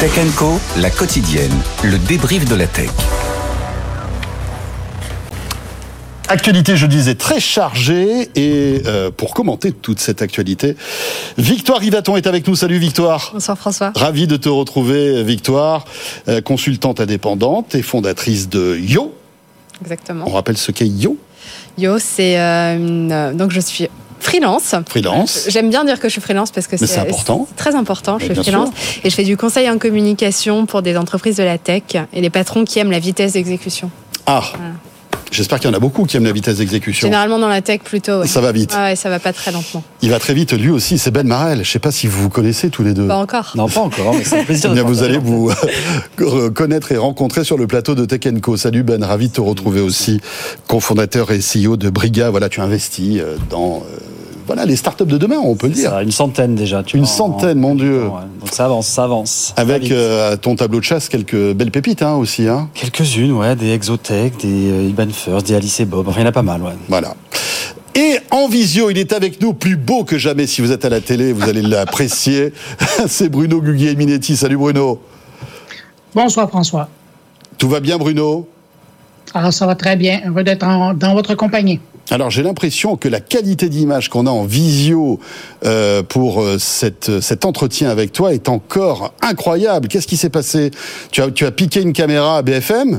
Tech & Co, la quotidienne, le débrief de la tech. Actualité, je disais, très chargée. Et pour commenter toute cette actualité, Victoire Rivaton est avec nous. Salut Victoire. Bonsoir François. Ravi de te retrouver Victoire, consultante indépendante et fondatrice de Yo. Exactement. On rappelle ce qu'est Yo. Yo, c'est donc je suis freelance. J'aime bien dire que je suis freelance parce que c'est important. C'est très important. Je suis freelance et je fais du conseil en communication pour des entreprises de la tech et les patrons qui aiment la vitesse d'exécution. Ah. Voilà. J'espère qu'il y en a beaucoup qui aiment la vitesse d'exécution. Généralement dans la tech plutôt. Ouais. Ça va vite. Ah ouais, ça va pas très lentement. Il va très vite lui aussi. C'est Ben Marel. Je ne sais pas si vous vous connaissez tous les deux. Pas encore. Non, pas encore. Mais c'est un plaisir. Vous allez vous connaître et rencontrer sur le plateau de Tech & Co. Salut Ben, ravi de te retrouver aussi, cofondateur et CEO de Briga. Voilà, tu investis dans les startups de demain, on peut le dire. Ça, une centaine déjà. Centaine, mon Dieu. Ouais. Donc ça avance. Avec ton tableau de chasse, quelques belles pépites aussi. Quelques-unes, ouais, des Exotech, des Iban First, des Alice et Bob. Enfin, il y en a pas mal, ouais. Voilà. Et en visio, il est avec nous, plus beau que jamais. Si vous êtes à la télé, vous allez l'apprécier. C'est Bruno Guglielminetti. Salut Bruno. Bonsoir François. Tout va bien Bruno? Alors ça va très bien. Heureux d'être dans votre compagnie. Alors, j'ai l'impression que la qualité d'image qu'on a en visio pour cet entretien avec toi est encore incroyable. Qu'est-ce qui s'est passé? Tu as piqué une caméra à BFM?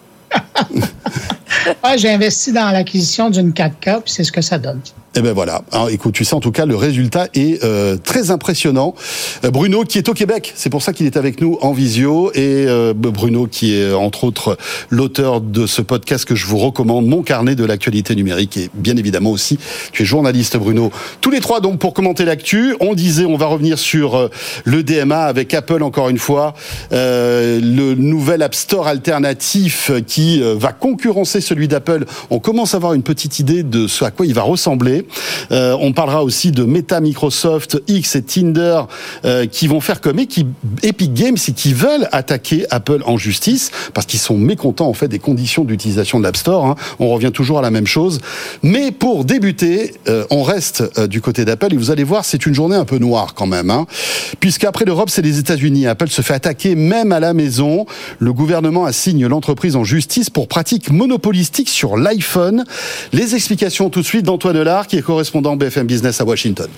Ouais, j'ai investi dans l'acquisition d'une 4K, puis c'est ce que ça donne. Eh ben voilà. Alors, écoute, tu sais, en tout cas, le résultat est très impressionnant. Bruno, qui est au Québec, c'est pour ça qu'il est avec nous en visio. Et Bruno, qui est entre autres l'auteur de ce podcast que je vous recommande, Mon carnet de l'actualité numérique. Et bien évidemment aussi, tu es journaliste, Bruno. Tous les trois, donc, pour commenter l'actu, on disait, on va revenir sur le DMA avec Apple, encore une fois. Le nouvel App Store alternatif qui va concurrencer celui d'Apple. On commence à avoir une petite idée de ce à quoi il va ressembler. On parlera aussi de Meta, Microsoft, X et Tinder qui vont faire comme Epic Games et qui veulent attaquer Apple en justice parce qu'ils sont mécontents en fait des conditions d'utilisation de l'App Store. On revient toujours à la même chose. Mais pour débuter, on reste du côté d'Apple et vous allez voir, c'est une journée un peu noire quand même. Puisqu'après l'Europe, c'est les États-Unis. Apple se fait attaquer même à la maison. Le gouvernement assigne l'entreprise en justice pour pratiques monopolistiques sur l'iPhone. Les explications tout de suite d'Antoine Lard, qui est correspondant BFM Business à Washington.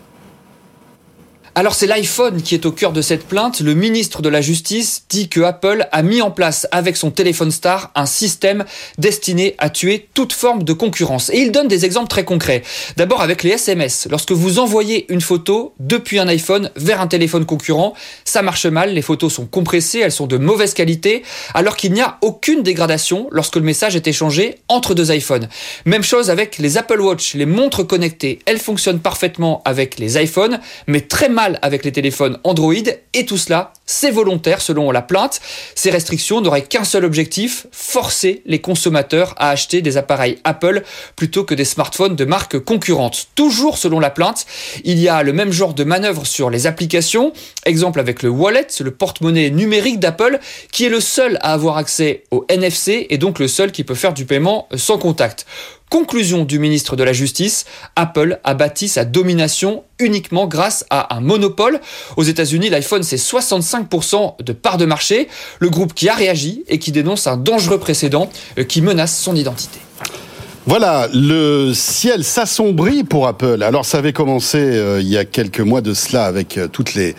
Alors c'est l'iPhone qui est au cœur de cette plainte. Le ministre de la Justice dit que Apple a mis en place avec son téléphone Star un système destiné à tuer toute forme de concurrence. Et il donne des exemples très concrets. D'abord avec les SMS. Lorsque vous envoyez une photo depuis un iPhone vers un téléphone concurrent, ça marche mal, les photos sont compressées, elles sont de mauvaise qualité, alors qu'il n'y a aucune dégradation lorsque le message est échangé entre deux iPhones. Même chose avec les Apple Watch, les montres connectées. Elles fonctionnent parfaitement avec les iPhones, mais très mal avec les téléphones Android, et tout cela, c'est volontaire selon la plainte. Ces restrictions n'auraient qu'un seul objectif, forcer les consommateurs à acheter des appareils Apple plutôt que des smartphones de marques concurrentes. Toujours selon la plainte, il y a le même genre de manœuvre sur les applications. Exemple avec le Wallet, le porte-monnaie numérique d'Apple, qui est le seul à avoir accès au NFC et donc le seul qui peut faire du paiement sans contact. Conclusion du ministre de la Justice, Apple a bâti sa domination uniquement grâce à un monopole. Aux États-Unis, l'iPhone, c'est 65% de part de marché. Le groupe qui a réagi et qui dénonce un dangereux précédent qui menace son identité. Voilà, le ciel s'assombrit pour Apple. Alors ça avait commencé il y a quelques mois de cela avec toutes les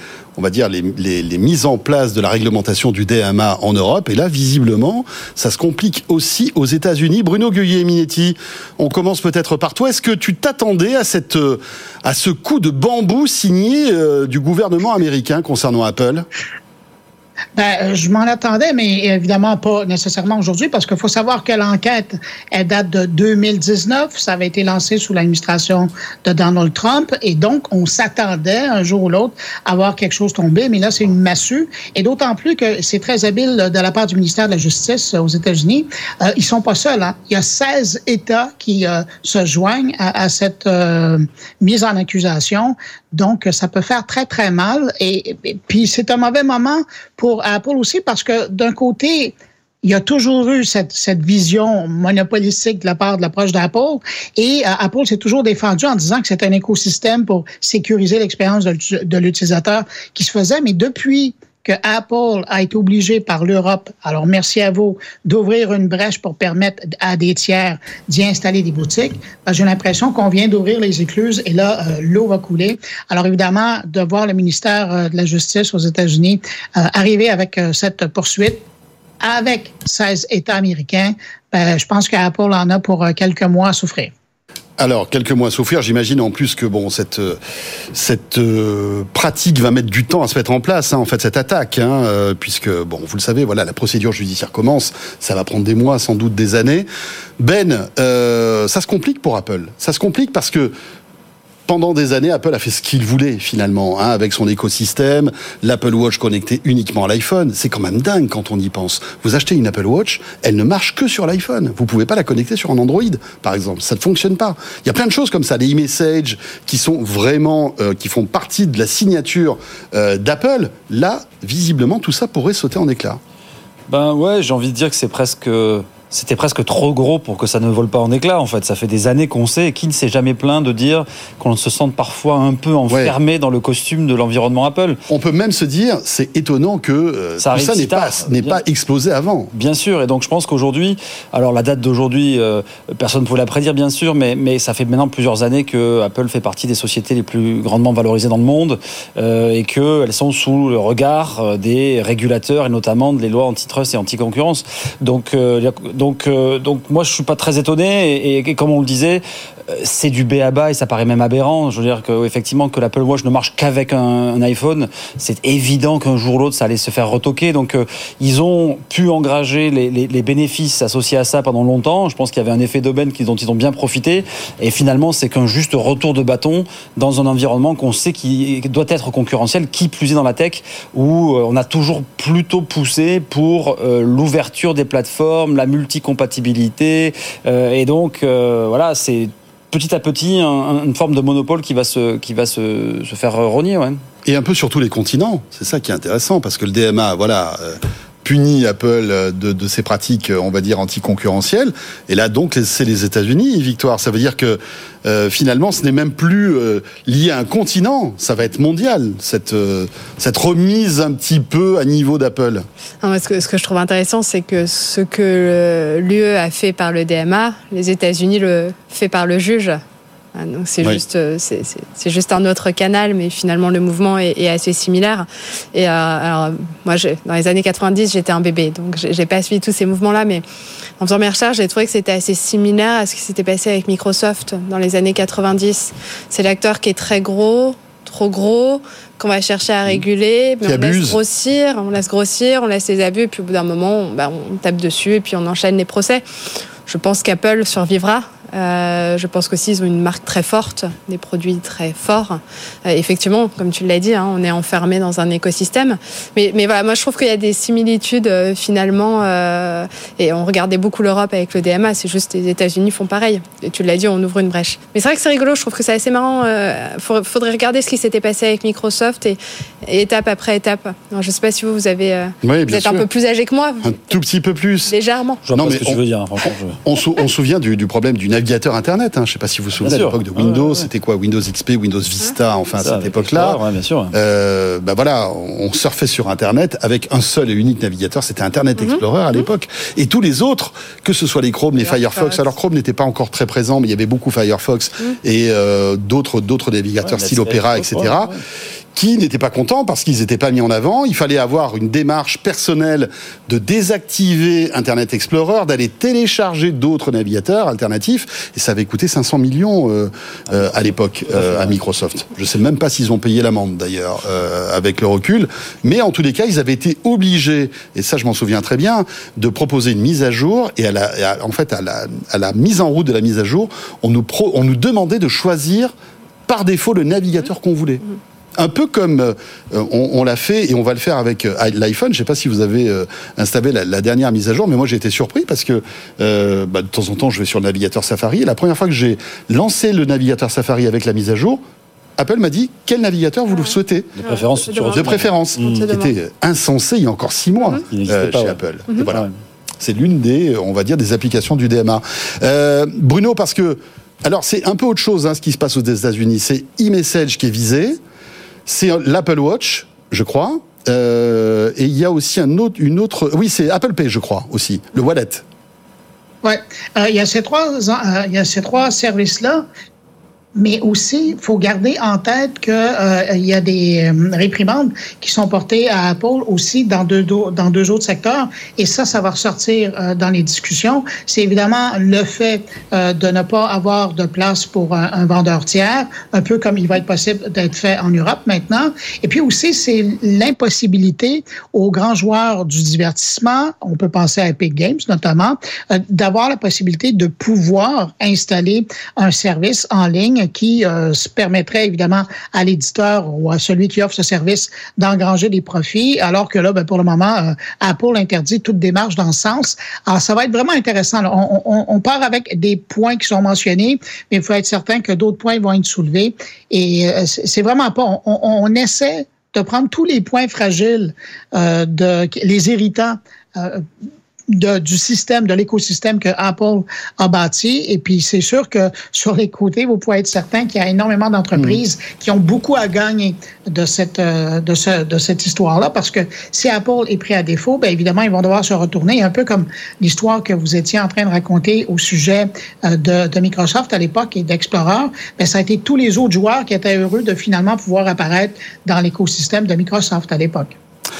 mises en place de la réglementation du DMA en Europe. Et là, visiblement, ça se complique aussi aux États-Unis. Bruno Guglielminetti, on commence peut-être par toi. Est-ce que tu t'attendais à ce coup de bambou signé du gouvernement américain concernant Apple ? Je m'en attendais, mais évidemment pas nécessairement aujourd'hui, parce qu'il faut savoir que l'enquête, elle date de 2019. Ça avait été lancé sous l'administration de Donald Trump, et donc on s'attendait un jour ou l'autre à voir quelque chose tomber, mais là c'est une massue, et d'autant plus que c'est très habile de la part du ministère de la Justice aux États-Unis. Ils sont pas seuls. Il y a 16 États qui se joignent à cette mise en accusation. Donc, ça peut faire très, très mal. Et puis, c'est un mauvais moment pour Apple aussi parce que, d'un côté, il y a toujours eu cette vision monopolistique de la part de l'approche d'Apple. Et Apple s'est toujours défendu en disant que c'est un écosystème pour sécuriser l'expérience de l'utilisateur qui se faisait. Mais depuis que Apple a été obligé par l'Europe, alors merci à vous, d'ouvrir une brèche pour permettre à des tiers d'y installer des boutiques. J'ai l'impression qu'on vient d'ouvrir les écluses et là, l'eau va couler. Alors évidemment, de voir le ministère de la Justice aux États-Unis arriver avec cette poursuite avec 16 États américains, je pense qu'Apple en a pour quelques mois à souffrir. Alors, quelques mois à souffrir, j'imagine en plus que cette pratique va mettre du temps à se mettre en place, en fait, cette attaque, puisque, vous le savez, voilà, la procédure judiciaire commence, ça va prendre des mois, sans doute des années. Ça se complique pour Apple. Ça se complique parce que pendant des années, Apple a fait ce qu'il voulait finalement, avec son écosystème, l'Apple Watch connecté uniquement à l'iPhone. C'est quand même dingue quand on y pense. Vous achetez une Apple Watch, elle ne marche que sur l'iPhone. Vous pouvez pas la connecter sur un Android, par exemple. Ça ne fonctionne pas. Il y a plein de choses comme ça, les e-messages qui sont vraiment, qui font partie de la signature d'Apple. Là, visiblement, tout ça pourrait sauter en éclats. J'ai envie de dire que c'était presque trop gros pour que ça ne vole pas en éclats, en fait. Ça fait des années qu'on sait, et qui ne s'est jamais plaint de dire qu'on se sente parfois un peu enfermé dans le costume de l'environnement Apple. On peut même se dire, c'est étonnant que ça n'ait pas explosé avant. Bien sûr, et donc je pense qu'aujourd'hui, alors la date d'aujourd'hui, personne ne pouvait la prédire, bien sûr, mais ça fait maintenant plusieurs années que Apple fait partie des sociétés les plus grandement valorisées dans le monde, et qu'elles sont sous le regard des régulateurs, et notamment des lois antitrust et anti-concurrence. Donc moi, je suis pas très étonné, et comme on le disait, c'est du b.a.-ba et ça paraît même aberrant. Je veux dire qu'effectivement, que l'Apple Watch ne marche qu'avec un iPhone, c'est évident qu'un jour ou l'autre, ça allait se faire retoquer. Donc, ils ont pu engranger les bénéfices associés à ça pendant longtemps. Je pense qu'il y avait un effet d'aubaine dont ils ont bien profité. Et finalement, c'est qu'un juste retour de bâton dans un environnement qu'on sait qui doit être concurrentiel, qui plus est dans la tech, où on a toujours plutôt poussé pour l'ouverture des plateformes, la multicompatibilité, et donc voilà, c'est petit à petit une forme de monopole qui va se faire rogner, ouais. Et un peu sur tous les continents, c'est ça qui est intéressant, parce que le DMA, punit Apple de ses pratiques, on va dire, anticoncurrentielles. Et là, donc, c'est les États-Unis, Victoire. Ça veut dire que finalement, ce n'est même plus lié à un continent. Ça va être mondial, cette remise un petit peu à niveau d'Apple. Non, ce que je trouve intéressant, c'est que ce que l'UE a fait par le DMA, les États-Unis le fait par le juge. Donc c'est juste un autre canal, mais finalement le mouvement est assez similaire. Et alors moi, dans les années 90, j'étais un bébé, donc j'ai pas suivi tous ces mouvements-là, mais en faisant mes recherches, j'ai trouvé que c'était assez similaire à ce qui s'était passé avec Microsoft dans les années 90. C'est l'acteur qui est très gros, trop gros, qu'on va chercher à réguler, mais on laisse grossir, on laisse les abus, et puis au bout d'un moment, on tape dessus et puis on enchaîne les procès. Je pense qu'Apple survivra. Je pense qu'aussi ils ont une marque très forte, des produits très forts. Effectivement, comme tu l'as dit, on est enfermé dans un écosystème. Mais voilà, moi je trouve qu'il y a des similitudes finalement. Et on regardait beaucoup l'Europe avec le DMA. C'est juste les États-Unis font pareil. Et tu l'as dit, on ouvre une brèche. Mais c'est vrai que c'est rigolo. Je trouve que c'est assez marrant. Faudrait regarder ce qui s'était passé avec Microsoft et étape après étape. Alors, je sais pas si vous avez. Vous êtes un peu plus âgé que moi. Un tout petit peu plus. Légèrement. Je vois pas ce que tu veux dire. Franchement, on se souvient du problème du navigateur Internet. Je ne sais pas si vous vous souvenez, à l'époque de Windows, c'était quoi, Windows XP, Windows Vista, à cette époque-là. Bien sûr. On surfait sur Internet avec un seul et unique navigateur, c'était Internet Explorer à l'époque. Et tous les autres, que ce soit les Chrome, les Firefox. Alors Chrome n'était pas encore très présent, mais il y avait beaucoup Firefox et d'autres navigateurs style Opera, etc. Qui n'étaient pas contents parce qu'ils n'étaient pas mis en avant. Il fallait avoir une démarche personnelle de désactiver Internet Explorer, d'aller télécharger d'autres navigateurs alternatifs. Et ça avait coûté 500 millions à l'époque à Microsoft. Je ne sais même pas s'ils ont payé l'amende d'ailleurs avec le recul. Mais en tous les cas, ils avaient été obligés, et ça je m'en souviens très bien, de proposer une mise à jour. Et à la mise en route de la mise à jour, on nous demandait de choisir par défaut le navigateur qu'on voulait. Un peu comme on l'a fait et on va le faire avec l'iPhone. Je ne sais pas si vous avez installé la dernière mise à jour, mais moi j'ai été surpris parce que de temps en temps je vais sur le navigateur Safari et la première fois que j'ai lancé le navigateur Safari avec la mise à jour, Apple m'a dit quel navigateur vous le souhaitez. De préférence. Qui était insensé il y a encore 6 mois chez Apple. Et voilà. C'est l'une des, on va dire, des applications du DMA. Bruno, parce que alors c'est un peu autre chose ce qui se passe aux États-Unis. C'est e-message qui est visé. C'est l'Apple Watch, je crois, Et il y a aussi une autre. Oui, c'est Apple Pay, je crois aussi, le wallet. Ouais, il y a ces trois services-là. Mais aussi, il faut garder en tête que il y a des réprimandes qui sont portées à Apple aussi dans deux autres secteurs. Et ça va ressortir dans les discussions. C'est évidemment le fait de ne pas avoir de place pour un vendeur tiers, un peu comme il va être possible d'être fait en Europe maintenant. Et puis aussi, c'est l'impossibilité aux grands joueurs du divertissement, on peut penser à Epic Games notamment, d'avoir la possibilité de pouvoir installer un service en ligne qui se permettrait évidemment à l'éditeur ou à celui qui offre ce service d'engranger des profits, alors que là, pour le moment, Apple interdit toute démarche dans ce sens. Alors, ça va être vraiment intéressant. Là. On part avec des points qui sont mentionnés, mais il faut être certain que d'autres points vont être soulevés. Et c'est vraiment pas... On essaie de prendre tous les points fragiles, les irritants, du système, de l'écosystème que Apple a bâti. Et puis, c'est sûr que sur les côtés, vous pouvez être certain qu'il y a énormément d'entreprises qui ont beaucoup à gagner de cette histoire-là, parce que si Apple est pris à défaut, bien évidemment, ils vont devoir se retourner, un peu comme l'histoire que vous étiez en train de raconter au sujet de Microsoft à l'époque et d'Explorer. Bien, ça a été tous les autres joueurs qui étaient heureux de finalement pouvoir apparaître dans l'écosystème de Microsoft à l'époque.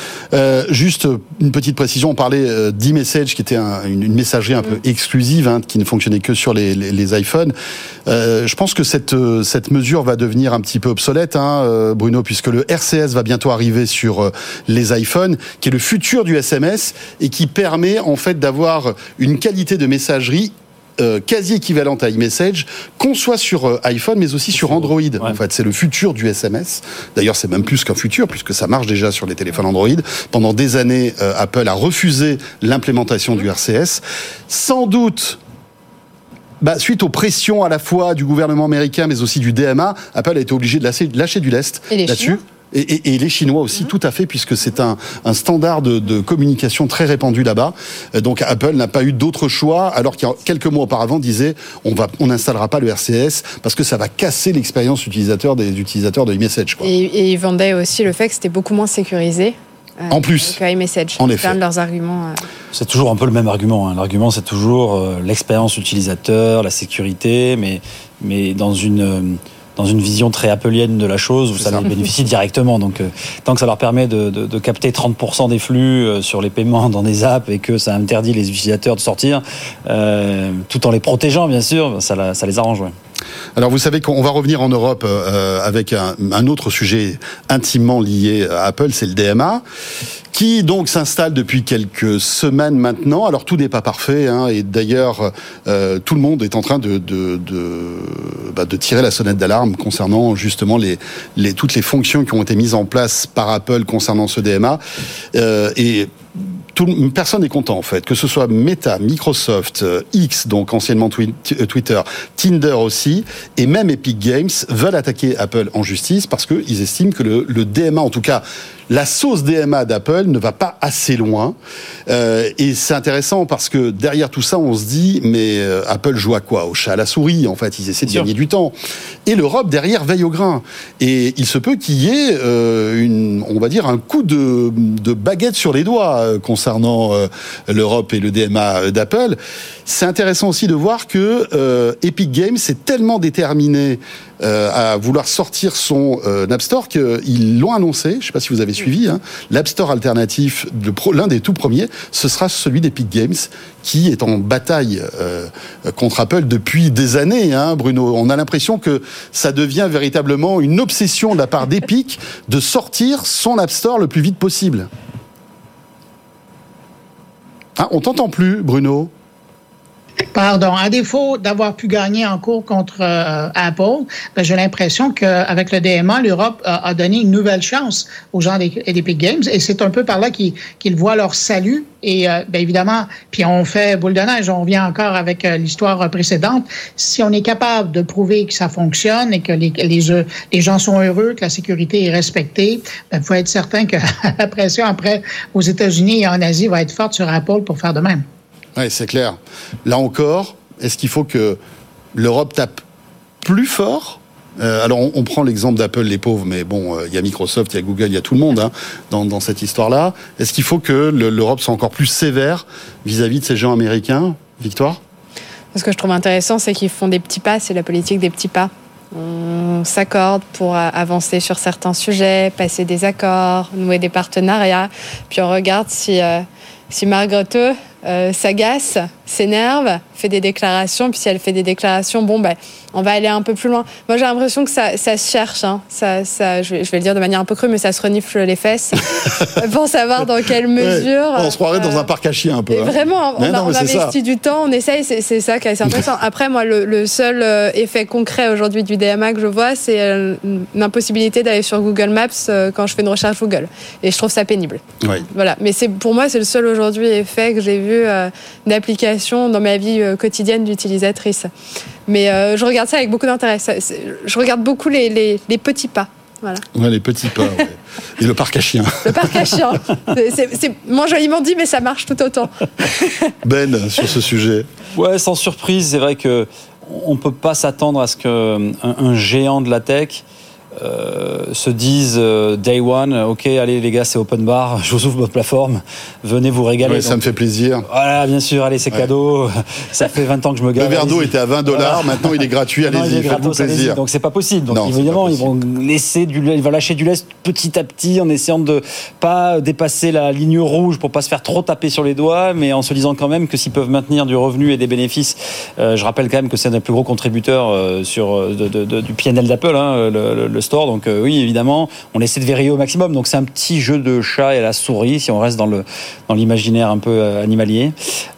Juste une petite précision, on parlait d'e-message qui était une messagerie un peu exclusive, qui ne fonctionnait que sur les iPhones. Je pense que cette mesure va devenir un petit peu obsolète, Bruno, puisque le RCS va bientôt arriver sur les iPhones, qui est le futur du SMS et qui permet en fait d'avoir une qualité de messagerie quasi équivalente à iMessage, qu'on soit sur iPhone, mais aussi sur Android. Ouais. En fait, c'est le futur du SMS. D'ailleurs, c'est même plus qu'un futur, puisque ça marche déjà sur les téléphones Android. Pendant des années, Apple a refusé l'implémentation du RCS. Sans doute, suite aux pressions à la fois du gouvernement américain, mais aussi du DMA, Apple a été obligé de lâcher du lest là-dessus. Et les Chinois aussi, tout à fait, puisque c'est un standard de communication très répandu là-bas. Donc Apple n'a pas eu d'autre choix, alors qu'il y a quelques mois auparavant disait on n'installera pas le RCS parce que ça va casser l'expérience utilisateur des utilisateurs de iMessage. Et ils vendaient aussi le fait que c'était beaucoup moins sécurisé. En plus, que iMessage. En effet. C'est un de leurs arguments. C'est toujours un peu le même argument. L'argument, c'est toujours l'expérience utilisateur, la sécurité, mais dans une vision très appelienne de la chose où ça les bénéficie directement. Donc, tant que ça leur permet de capter 30% des flux sur les paiements dans des apps et que ça interdit les utilisateurs de sortir, tout en les protégeant, bien sûr, ça les arrange. Ouais. Alors, vous savez qu'on va revenir en Europe avec un autre sujet intimement lié à Apple, c'est le DMA, qui donc s'installe depuis quelques semaines maintenant. Alors, tout n'est pas parfait, et d'ailleurs, tout le monde est en train de tirer la sonnette d'alarme concernant justement toutes les fonctions qui ont été mises en place par Apple concernant ce DMA. Et personne n'est content en fait, que ce soit Meta, Microsoft, X, donc anciennement Twitter, Tinder aussi, et même Epic Games veulent attaquer Apple en justice parce qu'ils estiment que le DMA, en tout cas la sauce DMA d'Apple, ne va pas assez loin. Et c'est intéressant parce que derrière tout ça, on se dit, mais Apple joue à quoi ? Au chat à la souris, en fait, ils essaient de gagner du temps. Et l'Europe, derrière, veille au grain. Et il se peut qu'il y ait, on va dire, un coup de baguette sur les doigts concernant l'Europe et le DMA d'Apple. C'est intéressant aussi de voir que Epic Games est tellement déterminé à vouloir sortir son App Store qu'ils l'ont annoncé. Je ne sais pas si vous avez suivi. L'App Store alternatif, l'un des tout premiers, ce sera celui d'Epic Games, qui est en bataille contre Apple depuis des années. Bruno, on a l'impression que ça devient véritablement une obsession de la part d'Epic de sortir son App Store le plus vite possible. On t'entend plus, Bruno. Pardon. À défaut d'avoir pu gagner en cours contre Apple, j'ai l'impression qu'avec le DMA, l'Europe a donné une nouvelle chance aux gens d'Epic Games, et c'est un peu par là qu'ils voient leur salut. Et évidemment, puis on fait boule de neige, on revient encore avec l'histoire précédente. Si on est capable de prouver que ça fonctionne et que les gens sont heureux, que la sécurité est respectée, il faut être certain que la pression après aux États-Unis et en Asie va être forte sur Apple pour faire de même. Oui, c'est clair. Là encore, est-ce qu'il faut que l'Europe tape plus fort Alors on prend l'exemple d'Apple, les pauvres, mais bon, il y a Microsoft, il y a Google, il y a tout le monde dans cette histoire-là. Est-ce qu'il faut que l'Europe soit encore plus sévère vis-à-vis de ces géants américains, Victoire ? Ce que je trouve intéressant, c'est qu'ils font des petits pas, c'est la politique des petits pas. On s'accorde pour avancer sur certains sujets, passer des accords, nouer des partenariats, puis on regarde si Margrethe s'agace, s'énerve, fait des déclarations, puis si elle fait des déclarations, on va aller un peu plus loin. Moi, j'ai l'impression que ça se cherche, je vais le dire de manière un peu crue, mais ça se renifle les fesses pour savoir dans quelle mesure. On se croirait dans un parc à chiens un peu. Vraiment, on a investi du temps, on essaye, c'est ça qui est assez intéressant. Après, moi, le seul effet concret aujourd'hui du DMA que je vois, c'est l'impossibilité d'aller sur Google Maps quand je fais une recherche Google. Et je trouve ça pénible. Oui. Voilà. Mais pour moi, c'est le seul aujourd'hui effet que j'ai vu d'application dans ma vie quotidienne d'utilisatrice. Mais je regarde ça avec beaucoup d'intérêt. Je regarde beaucoup les petits pas. Voilà. Ouais, les petits pas. Ouais. Et le parc à chiens. Le parc à chiens. C'est moins joliment dit, mais ça marche tout autant. Ben, sur ce sujet. Ouais, sans surprise, c'est vrai que on peut pas s'attendre à ce qu'un géant de la tech se disent day one, ok, allez les gars, c'est open bar, je vous ouvre votre plateforme, venez vous régaler. Ouais, ça me fait plaisir. Voilà, bien sûr, allez, c'est cadeau. Ça fait 20 ans que je me gare. Le verre d'eau était à $20, maintenant il est gratuit, allez-y, faites-vous plaisir. Donc c'est pas possible. Donc non, évidemment, ils vont lâcher du lest petit à petit en essayant de pas dépasser la ligne rouge pour pas se faire trop taper sur les doigts, mais en se disant quand même que s'ils peuvent maintenir du revenu et des bénéfices, je rappelle quand même que c'est un des plus gros contributeurs du PNL d'Apple, le store. Donc oui, évidemment, on essaie de verrouiller au maximum. Donc c'est un petit jeu de chat et à la souris, si on reste dans l'imaginaire un peu animalier.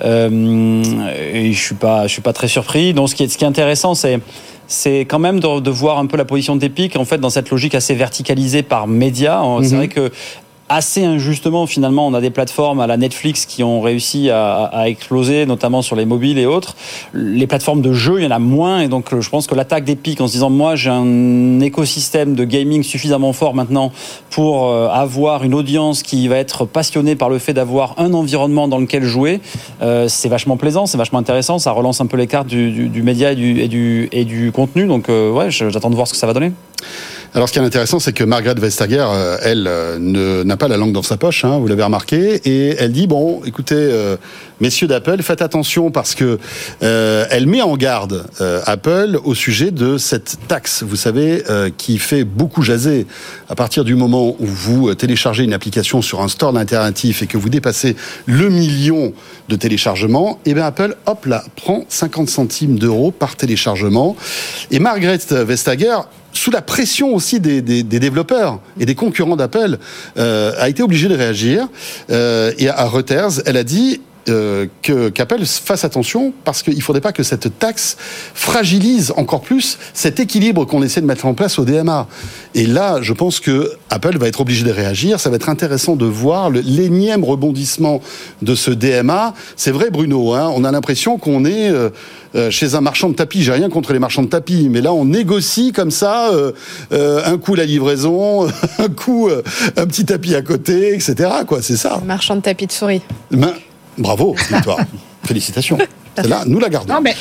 Et je suis pas très surpris. Donc ce qui est intéressant, c'est quand même de voir un peu la position d'Epic en fait dans cette logique assez verticalisée par média. C'est vrai que assez injustement, finalement, on a des plateformes à la Netflix qui ont réussi à exploser, notamment sur les mobiles et autres. Les plateformes de jeux, il y en a moins, et donc je pense que l'attaque d'Epic en se disant, moi, j'ai un écosystème de gaming suffisamment fort maintenant pour avoir une audience qui va être passionnée par le fait d'avoir un environnement dans lequel jouer, c'est vachement plaisant, c'est vachement intéressant, ça relance un peu les cartes du média et du contenu, donc ouais, j'attends de voir ce que ça va donner. Alors, ce qui est intéressant, c'est que Margrethe Vestager, elle, n'a pas la langue dans sa poche, vous l'avez remarqué, et elle dit, bon, écoutez, messieurs d'Apple, faites attention parce que elle met en garde Apple au sujet de cette taxe, vous savez, qui fait beaucoup jaser. À partir du moment où vous téléchargez une application sur un store alternatif et que vous dépassez le million de téléchargements, eh bien Apple, hop là, prend 50 centimes d'euros par téléchargement. Et Margrethe Vestager, sous la pression aussi des développeurs et des concurrents d'Apple, a été obligée de réagir. Et à Reuters, elle a dit qu'Apple fasse attention parce qu'il ne faudrait pas que cette taxe fragilise encore plus cet équilibre qu'on essaie de mettre en place au DMA. Et là, je pense que Apple va être obligé de réagir. Ça va être intéressant de voir l'énième rebondissement de ce DMA. C'est vrai, Bruno, on a l'impression qu'on est chez un marchand de tapis. J'ai rien contre les marchands de tapis, mais là, on négocie comme ça, un coup la livraison, un coup un petit tapis à côté, etc. Quoi, c'est ça. Marchand de tapis de souris. Bravo, Victoire. Félicitations. Celle-là, nous la gardons. Non,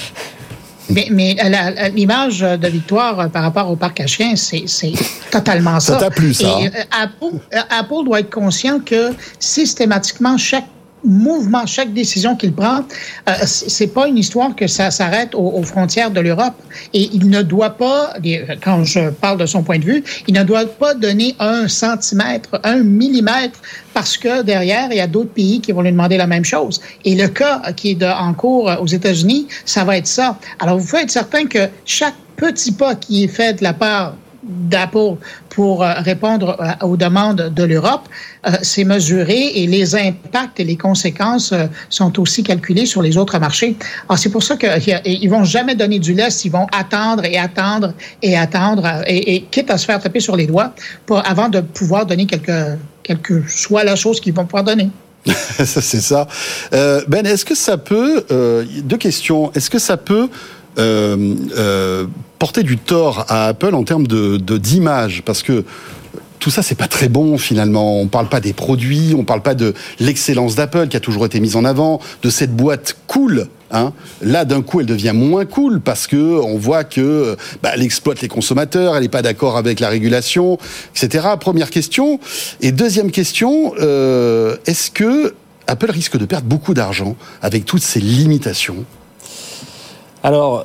mais l'image de Victoire par rapport au parc à chiens, c'est totalement ça. Ça t'a plu, ça? Et Apple doit être conscient que systématiquement, chaque mouvement, chaque décision qu'il prend, c'est pas une histoire que ça s'arrête aux frontières de l'Europe. Et il ne doit pas, quand je parle de son point de vue, il ne doit pas donner 1 centimètre, 1 millimètre, parce que derrière, il y a d'autres pays qui vont lui demander la même chose. Et le cas qui est en cours aux États-Unis, ça va être ça. Alors, vous pouvez être certain que chaque petit pas qui est fait de la part d'Apple pour répondre aux demandes de l'Europe, c'est mesuré et les impacts et les conséquences sont aussi calculés sur les autres marchés. Alors, c'est pour ça qu'ils vont jamais donner du lest, ils vont attendre et attendre et attendre et quitte à se faire taper sur les doigts avant de pouvoir donner quelque soit la chose qu'ils vont pouvoir donner. C'est ça. Ben, est-ce que ça peut... deux questions. Est-ce que ça peut... porter du tort à Apple en termes d'image, parce que tout ça, c'est pas très bon finalement. On parle pas des produits, on parle pas de l'excellence d'Apple qui a toujours été mise en avant, de cette boîte cool Hein. Là, d'un coup, elle devient moins cool parce que on voit que elle exploite les consommateurs, elle n'est pas d'accord avec la régulation, etc. Première question. Et deuxième question, est-ce que Apple risque de perdre beaucoup d'argent avec toutes ces limitations ? Alors,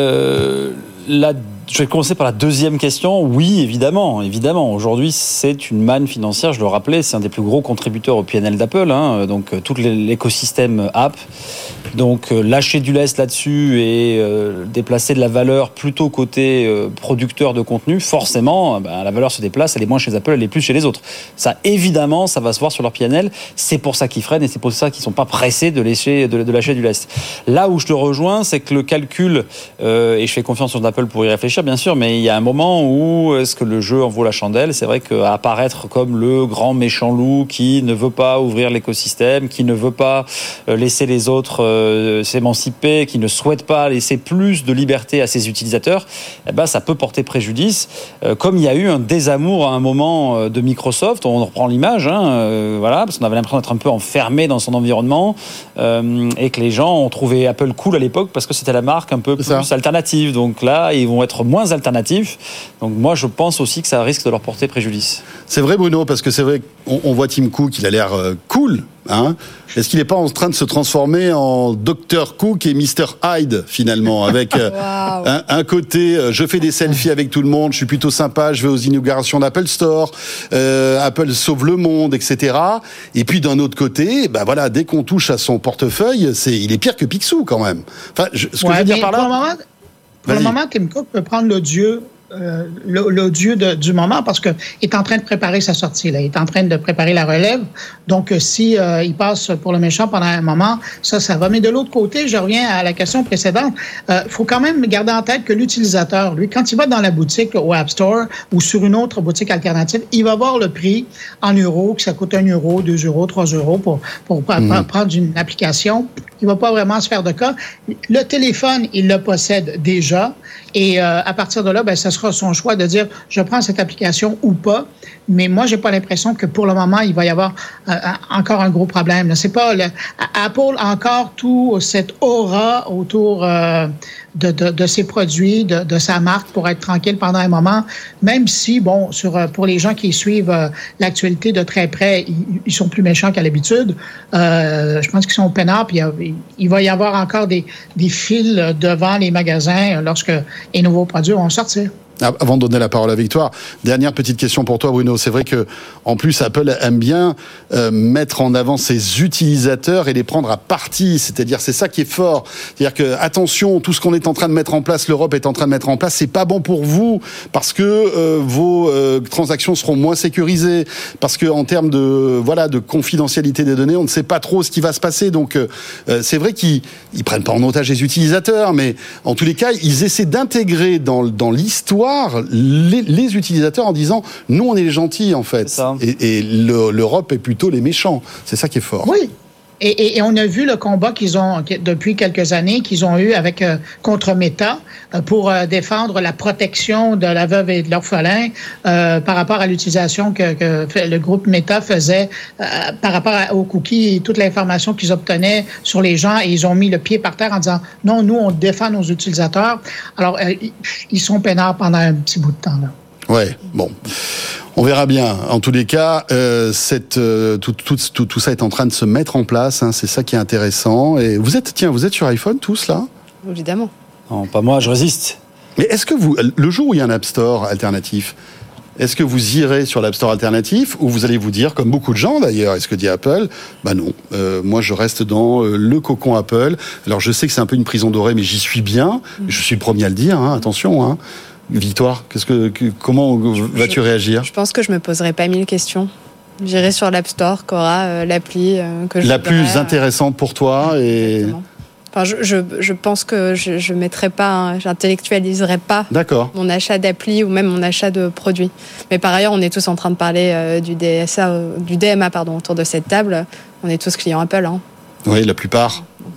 je vais commencer par la deuxième question. Oui, évidemment. Aujourd'hui, c'est une manne financière. Je le rappelais, c'est un des plus gros contributeurs au PNL d'Apple. Donc, tout l'écosystème app. Donc, lâcher du lest là-dessus et déplacer de la valeur plutôt côté producteur de contenu, forcément, la valeur se déplace. Elle est moins chez Apple, elle est plus chez les autres. Ça, évidemment, ça va se voir sur leur PNL. C'est pour ça qu'ils freinent et c'est pour ça qu'ils ne sont pas pressés de lâcher du lest. Là où je te rejoins, c'est que le calcul, et je fais confiance sur Apple pour y réfléchir, bien sûr, mais il y a un moment où est-ce que le jeu en vaut la chandelle. C'est vrai qu'apparaître comme le grand méchant loup qui ne veut pas ouvrir l'écosystème, qui ne veut pas laisser les autres s'émanciper, qui ne souhaite pas laisser plus de liberté à ses utilisateurs, ça peut porter préjudice. Comme il y a eu un désamour à un moment de Microsoft, on reprend l'image, parce qu'on avait l'impression d'être un peu enfermé dans son environnement et que les gens ont trouvé Apple cool à l'époque parce que c'était la marque un peu plus alternative. Donc là, ils vont être moins alternatifs. Donc moi, je pense aussi que ça risque de leur porter préjudice. C'est vrai, Bruno, parce que c'est vrai qu'on voit Tim Cook, il a l'air cool. Est-ce qu'il n'est pas en train de se transformer en Dr Cook et Mr Hyde finalement, avec un côté je fais des selfies avec tout le monde, je suis plutôt sympa, je vais aux inaugurations d'Apple Store, Apple sauve le monde, etc. Et puis d'un autre côté, dès qu'on touche à son portefeuille, il est pire que Picsou quand même. Enfin, ce que je veux dire par là. Pour le moment, Tim Cook peut prendre l'odieux du moment parce qu'il est en train de préparer sa sortie. Là. Il est en train de préparer la relève. Donc, si il passe pour le méchant pendant un moment, ça va. Mais de l'autre côté, je reviens à la question précédente. Faut quand même garder en tête que l'utilisateur, lui, quand il va dans la boutique au App Store ou sur une autre boutique alternative, il va voir le prix en euros, que ça coûte 1 euro, 2 euros, 3 euros pour prendre une application. Il va pas vraiment se faire de cas. Le téléphone, il le possède déjà. Et à partir de là, ça sera son choix de dire je prends cette application ou pas. Mais moi, j'ai pas l'impression que pour le moment, il va y avoir encore un gros problème. Là. C'est pas Apple a encore tout cette aura autour de ses produits, de sa marque pour être tranquille pendant un moment. Même si, pour les gens qui suivent l'actualité de très près, ils sont plus méchants qu'à l'habitude. Je pense qu'ils sont peinards. Puis il va y avoir encore des files devant les magasins lorsque les nouveaux produits vont sortir. Avant de donner la parole à Victoire, dernière petite question pour toi, Bruno. C'est vrai que, en plus, Apple aime bien mettre en avant ses utilisateurs et les prendre à partie. C'est-à-dire, c'est ça qui est fort. C'est-à-dire que, attention, tout ce qu'on est en train de mettre en place, l'Europe est en train de mettre en place, c'est pas bon pour vous parce que vos transactions seront moins sécurisées, parce que en termes de confidentialité des données, on ne sait pas trop ce qui va se passer. Donc, c'est vrai qu'ils prennent pas en otage les utilisateurs, mais en tous les cas, ils essaient d'intégrer dans l'histoire les utilisateurs en disant nous on est les gentils en fait et l'Europe est plutôt les méchants. C'est ça qui est fort. Oui. Et on a vu le combat qu'ils ont depuis quelques années qu'ils ont eu contre Meta pour défendre la protection de la veuve et de l'orphelin par rapport à l'utilisation que le groupe Meta faisait par rapport aux cookies et toute l'information qu'ils obtenaient sur les gens, et ils ont mis le pied par terre en disant non, nous on défend nos utilisateurs. Alors ils sont peinards pendant un petit bout de temps là. Ouais, bon. On verra bien. En tous les cas, tout ça est en train de se mettre en place. C'est ça qui est intéressant. Et vous êtes sur iPhone tous là ? Évidemment. Non, pas moi. Je résiste. Mais est-ce que le jour où il y a un App Store alternatif, est-ce que vous irez sur l'App Store alternatif ou vous allez vous dire, comme beaucoup de gens d'ailleurs, est-ce que dit Apple ? Non. Moi, je reste dans le cocon Apple. Alors, je sais que c'est un peu une prison dorée, mais j'y suis bien. Je suis le premier à le dire. Attention. Victoire, comment vas-tu réagir ? Je pense que je me poserai pas 1000 questions. J'irai sur l'App Store, qu'aura l'appli que je la plus intéressante pour toi. Exactement. Enfin, je pense que je mettrai pas, j'intellectualiserai pas mon achat d'appli ou même mon achat de produits. Mais par ailleurs, on est tous en train de parler du DMA autour de cette table. On est tous clients Apple. Oui, la plupart.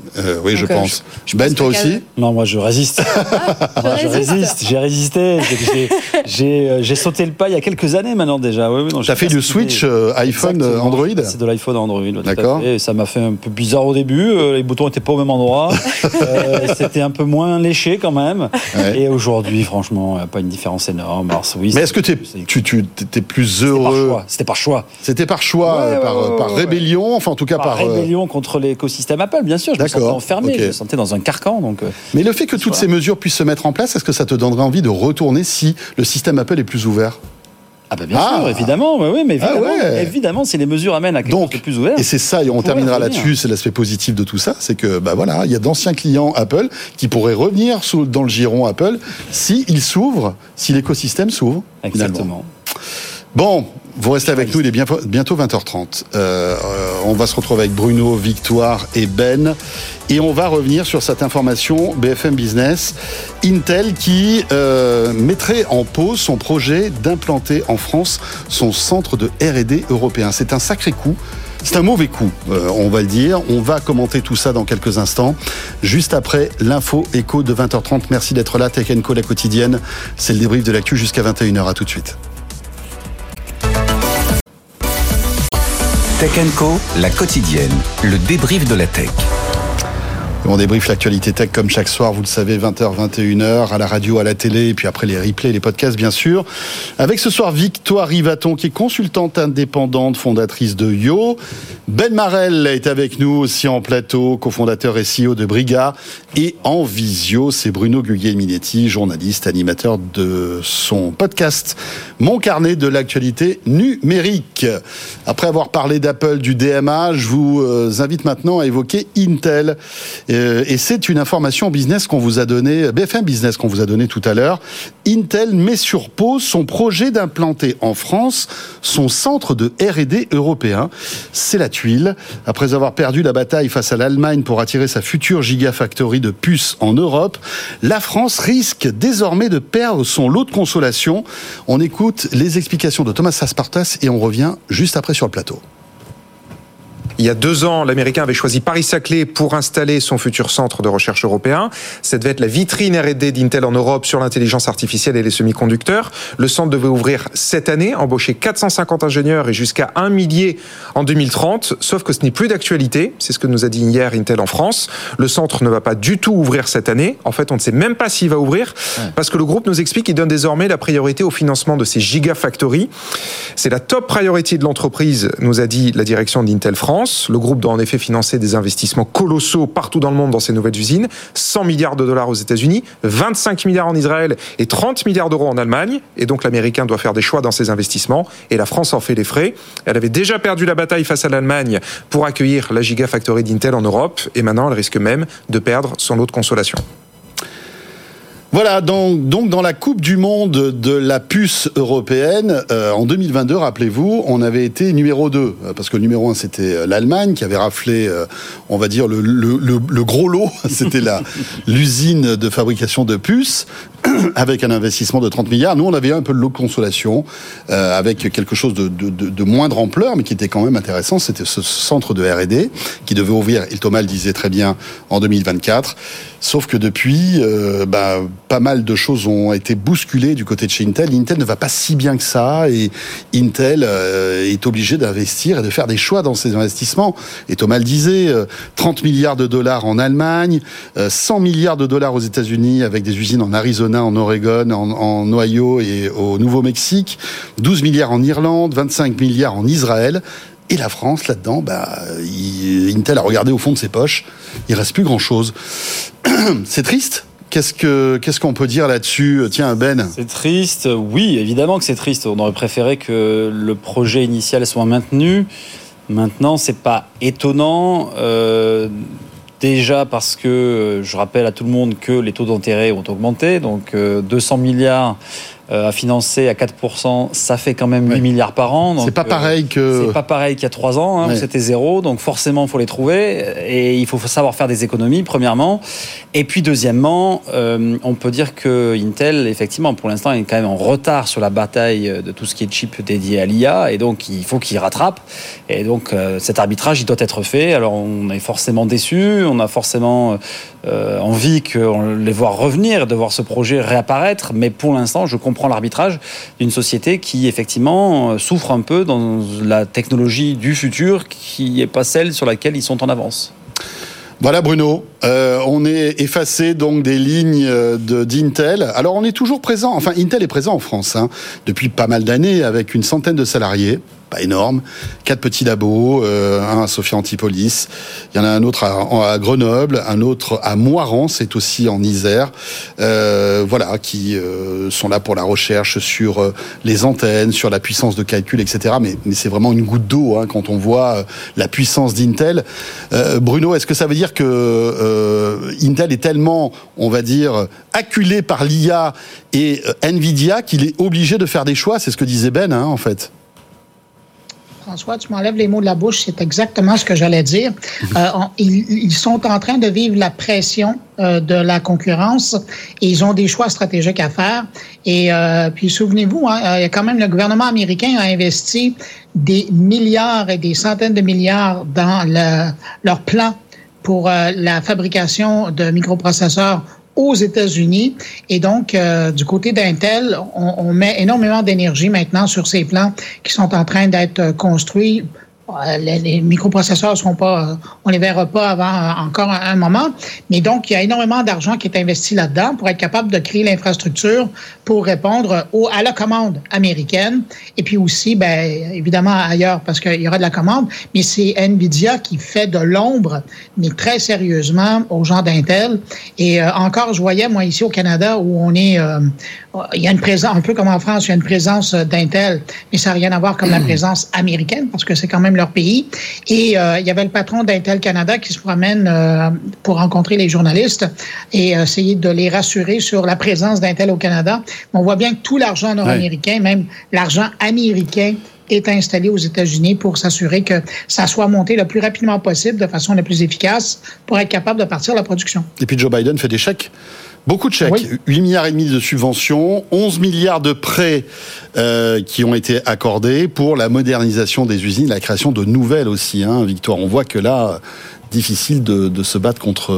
Oui, donc, je pense. Ben, toi aussi? Non, moi je résiste. Je résiste. J'ai résisté. J'ai sauté le pas il y a quelques années maintenant déjà. Oui, t'as fait le switch iPhone Android? C'est de l'iPhone à Android. D'accord. Et ça m'a fait un peu bizarre au début. Les boutons n'étaient pas au même endroit. C'était un peu moins léché quand même. Ouais. Et aujourd'hui, franchement, il n'y a pas une différence énorme. Alors, oui, mais est-ce que tu étais plus heureux? C'était par choix. C'était par choix, par rébellion, enfin en tout cas par rébellion contre l'écosystème Apple, bien sûr. Je me sentais enfermé, je me sentais dans un carcan. Donc, mais le fait que toutes ces mesures puissent se mettre en place, est-ce que ça te donnerait envie de retourner si le système Apple est plus ouvert? Ah ben bien sûr, évidemment, mais évidemment, si les mesures amènent à quelque chose de plus ouvert. Et c'est ça, et on terminera là-dessus, c'est l'aspect positif de tout ça, c'est que il y a d'anciens clients Apple qui pourraient revenir dans le giron Apple si l'écosystème s'ouvre. Exactement. Finalement. Bon, vous restez avec nous, il est bientôt 20h30. On va se retrouver avec Bruno, Victoire et Ben. Et on va revenir sur cette information BFM Business. Intel qui mettrait en pause son projet d'implanter en France son centre de R&D européen. C'est un sacré coup. C'est un mauvais coup, on va le dire. On va commenter tout ça dans quelques instants. Juste après l'info écho de 20h30. Merci d'être là. Tech & Co, la quotidienne. C'est le débrief de l'actu jusqu'à 21h. À tout de suite. Tech & Co, la quotidienne, le débrief de la tech. On débriefe l'actualité tech comme chaque soir, vous le savez, 20h, 21h, à la radio, à la télé, et puis après les replays, les podcasts, bien sûr. Avec ce soir, Victoire Rivaton, qui est consultante indépendante, fondatrice de Yo. Ben Marel est avec nous aussi en plateau, cofondateur et CEO de Briga. Et en visio, c'est Bruno Guglielminetti, journaliste, animateur de son podcast Mon carnet de l'actualité numérique. Après avoir parlé d'Apple, du DMA, je vous invite maintenant à évoquer Intel. Et c'est une information business qu'on vous a donnée, BFM Business qu'on vous a donnée tout à l'heure. Intel met sur pause son projet d'implanter en France son centre de R&D européen. C'est la tuile. Après avoir perdu la bataille face à l'Allemagne pour attirer sa future gigafactory de puces en Europe, la France risque désormais de perdre son lot de consolation. On écoute les explications de Thomas Saspartas et on revient juste après sur le plateau. Il y a 2 ans, l'Américain avait choisi Paris-Saclay pour installer son futur centre de recherche européen. Ça devait être la vitrine R&D d'Intel en Europe sur l'intelligence artificielle et les semi-conducteurs. Le centre devait ouvrir cette année, embaucher 450 ingénieurs et jusqu'à 1 millier en 2030. Sauf que ce n'est plus d'actualité. C'est ce que nous a dit hier Intel en France. Le centre ne va pas du tout ouvrir cette année. En fait, on ne sait même pas s'il va ouvrir parce que le groupe nous explique qu'il donne désormais la priorité au financement de ces gigafactories. C'est la top priority de l'entreprise, nous a dit la direction d'Intel France. Le groupe doit en effet financer des investissements colossaux partout dans le monde dans ces nouvelles usines. 100 milliards de dollars aux États-Unis, 25 milliards en Israël et 30 milliards d'euros en Allemagne. Et donc l'Américain doit faire des choix dans ses investissements. Et la France en fait les frais. Elle avait déjà perdu la bataille face à l'Allemagne pour accueillir la Gigafactory d'Intel en Europe. Et maintenant, elle risque même de perdre son lot de consolation. Voilà, donc dans la Coupe du Monde de la puce européenne, en 2022, rappelez-vous, on avait été numéro 2, parce que le numéro 1, c'était l'Allemagne, qui avait raflé, on va dire, le gros lot, c'était l'usine de fabrication de puces, avec un investissement de 30 milliards. Nous, on avait un peu de lot de consolation, avec quelque chose de moindre ampleur, mais qui était quand même intéressant, c'était ce centre de R&D, qui devait ouvrir, et Thomas le disait très bien, en 2024. Sauf que depuis, pas mal de choses ont été bousculées du côté de chez Intel. Intel ne va pas si bien que ça et Intel est obligé d'investir et de faire des choix dans ses investissements. Et Thomas le disait, 30 milliards de dollars en Allemagne, 100 milliards de dollars aux États-Unis avec des usines en Arizona, en Oregon, en Ohio et au Nouveau-Mexique, 12 milliards en Irlande, 25 milliards en Israël. Et la France, là-dedans, Intel a regardé au fond de ses poches. Il reste plus grand-chose. C'est triste. Qu'est-ce qu'on peut dire là-dessus? Tiens, Ben. C'est triste. Oui, évidemment que c'est triste. On aurait préféré que le projet initial soit maintenu. Maintenant, c'est pas étonnant. Déjà parce que je rappelle à tout le monde que les taux d'intérêt ont augmenté. Donc 200 milliards à financer à 4%, ça fait quand même 8 milliards par an. Donc, c'est pas pareil c'est pas pareil qu'il y a 3 ans, où c'était 0. Donc forcément, il faut les trouver. Et il faut savoir faire des économies, premièrement. Et puis deuxièmement, on peut dire que Intel, effectivement, pour l'instant, est quand même en retard sur la bataille de tout ce qui est chip dédié à l'IA. Et donc, il faut qu'il rattrape. Et donc, cet arbitrage, il doit être fait. Alors, on est forcément déçus. On a forcément envie qu'on les voit revenir, de voir ce projet réapparaître. Mais pour l'instant, je comprends l'arbitrage d'une société qui, effectivement, souffre un peu dans la technologie du futur qui n'est pas celle sur laquelle ils sont en avance. Voilà Bruno, on est effacé donc des lignes d'Intel. Alors on est toujours présent, enfin Intel est présent en France depuis pas mal d'années avec une centaine de salariés. Pas énorme, 4 petits labos, un à Sophia Antipolis, il y en a un autre à Grenoble, un autre à Moirans, c'est aussi en Isère, voilà, qui sont là pour la recherche sur les antennes, sur la puissance de calcul, etc. Mais c'est vraiment une goutte d'eau quand on voit la puissance d'Intel. Bruno, est-ce que ça veut dire que Intel est tellement, on va dire, acculé par l'IA et Nvidia qu'il est obligé de faire des choix? C'est ce que disait Ben, en fait. François, tu m'enlèves les mots de la bouche, c'est exactement ce que j'allais dire. Ils sont en train de vivre la pression de la concurrence et ils ont des choix stratégiques à faire. Et puis souvenez-vous, il y a quand même le gouvernement américain a investi des milliards et des centaines de milliards dans leur plan pour la fabrication de microprocesseurs aux États-Unis. Et donc, du côté d'Intel, on met énormément d'énergie maintenant sur ces plans qui sont en train d'être construits. Les microprocesseurs on les verra pas avant encore un moment. Mais donc, il y a énormément d'argent qui est investi là-dedans pour être capable de créer l'infrastructure pour répondre à la commande américaine. Et puis aussi, évidemment, ailleurs, parce qu'il y aura de la commande. Mais c'est Nvidia qui fait de l'ombre, mais très sérieusement, aux gens d'Intel. Et encore, je voyais, moi, ici au Canada, où on est... il y a une présence, un peu comme en France, il y a une présence d'Intel, mais ça n'a rien à voir comme la présence américaine, parce que c'est quand même leur pays. Et il y avait le patron d'Intel Canada qui se promène pour rencontrer les journalistes et essayer de les rassurer sur la présence d'Intel au Canada. On voit bien que tout l'argent nord-américain, même l'argent américain, est installé aux États-Unis pour s'assurer que ça soit monté le plus rapidement possible, de façon la plus efficace, pour être capable de partir la production. Et puis Joe Biden fait des chèques. Beaucoup de chèques, 8 milliards et demi de subventions, 11 milliards de prêts qui ont été accordés pour la modernisation des usines, la création de nouvelles aussi, Victoire. On voit que là, difficile de se battre contre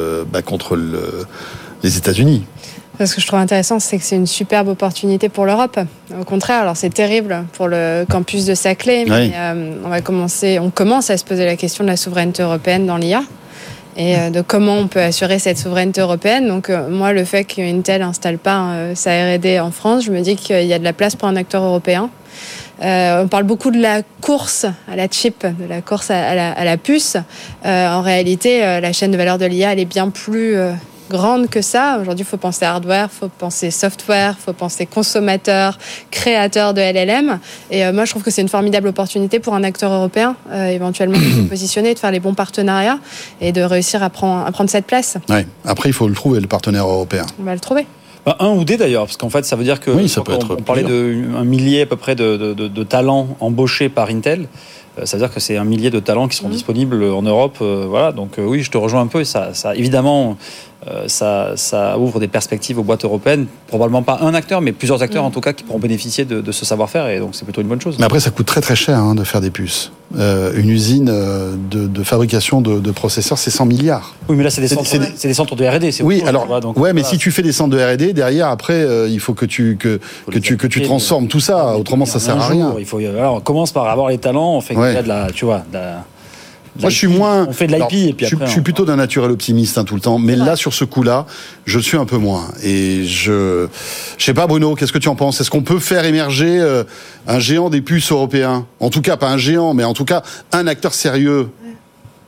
les États-Unis. Ce que je trouve intéressant, c'est que c'est une superbe opportunité pour l'Europe. Au contraire, alors c'est terrible pour le campus de Saclay, mais on commence à se poser la question de la souveraineté européenne dans l'IA. Et de comment on peut assurer cette souveraineté européenne. Donc moi, le fait qu'Intel n'installe pas sa R&D en France, je me dis qu'il y a de la place pour un acteur européen. On parle beaucoup de la course à la chip, de la course à la puce. En réalité, la chaîne de valeur de l'IA, elle est bien plus grande que ça. Aujourd'hui, il faut penser hardware, il faut penser software, il faut penser consommateur, créateur de LLM. Et moi, je trouve que c'est une formidable opportunité pour un acteur européen, éventuellement, de se positionner, de faire les bons partenariats et de réussir à prendre cette place. Ouais. Après, il faut le trouver, le partenaire européen. On va le trouver. Un ou des d'ailleurs, parce qu'en fait, ça veut dire que on parlait d'un millier à peu près de talents embauchés par Intel. Ça veut dire que c'est 1 millier de talents qui seront disponibles en Europe. Voilà, donc oui, je te rejoins un peu. Et ça évidemment, ça ouvre des perspectives aux boîtes européennes. Probablement pas un acteur, mais plusieurs acteurs en tout cas qui pourront bénéficier de ce savoir-faire. Et donc c'est plutôt une bonne chose. Mais après, ça coûte très très cher de faire des puces. Une usine de fabrication de processeurs, c'est 100 milliards. Oui, mais là, c'est des centres de R&D. Oui, alors, mais si tu fais des centres de R&D, derrière, après, il faut que tu transformes tout ça. Autrement, ça sert à rien. Alors, on commence par avoir les talents. On fait de la, tu vois, moi, je suis moins. On fait de l'IP et puis après. Je suis plutôt d'un naturel optimiste tout le temps, mais là, sur ce coup-là, je suis un peu moins. Et je sais pas, Bruno, qu'est-ce que tu en penses? Est-ce qu'on peut faire émerger un géant des puces européens? En tout cas, pas un géant, mais en tout cas un acteur sérieux.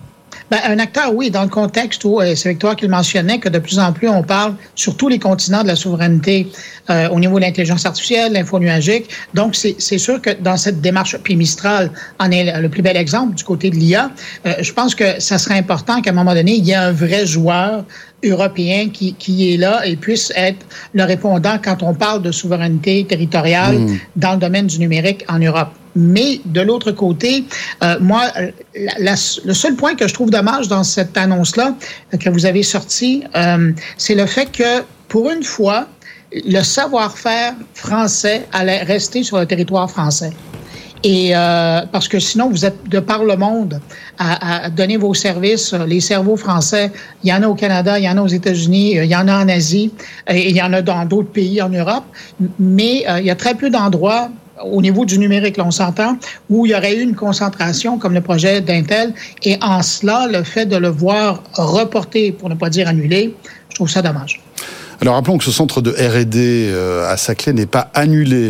Un acteur, oui, dans le contexte où, c'est Victoire qui le mentionnait, que de plus en plus on parle sur tous les continents de la souveraineté au niveau de l'intelligence artificielle, l'infonuagique. Donc, c'est sûr que dans cette démarche, puis Mistral en est le plus bel exemple du côté de l'IA, je pense que ça serait important qu'à un moment donné, il y ait un vrai joueur européen qui est là et puisse être le répondant quand on parle de souveraineté territoriale dans le domaine du numérique en Europe. Mais de l'autre côté, moi, le seul point que je trouve dommage dans cette annonce-là que vous avez sortie, c'est le fait que, pour une fois, le savoir-faire français allait rester sur le territoire français. Et parce que sinon, vous êtes de par le monde à donner vos services. Les cerveaux français, il y en a au Canada, il y en a aux États-Unis, il y en a en Asie, et il y en a dans d'autres pays en Europe. Mais il y a très peu d'endroits au niveau du numérique, là, on s'entend, où il y aurait eu une concentration comme le projet d'Intel. Et en cela, le fait de le voir reporté, pour ne pas dire annulé, je trouve ça dommage. Alors rappelons que ce centre de R&D à Saclay n'est pas annulé,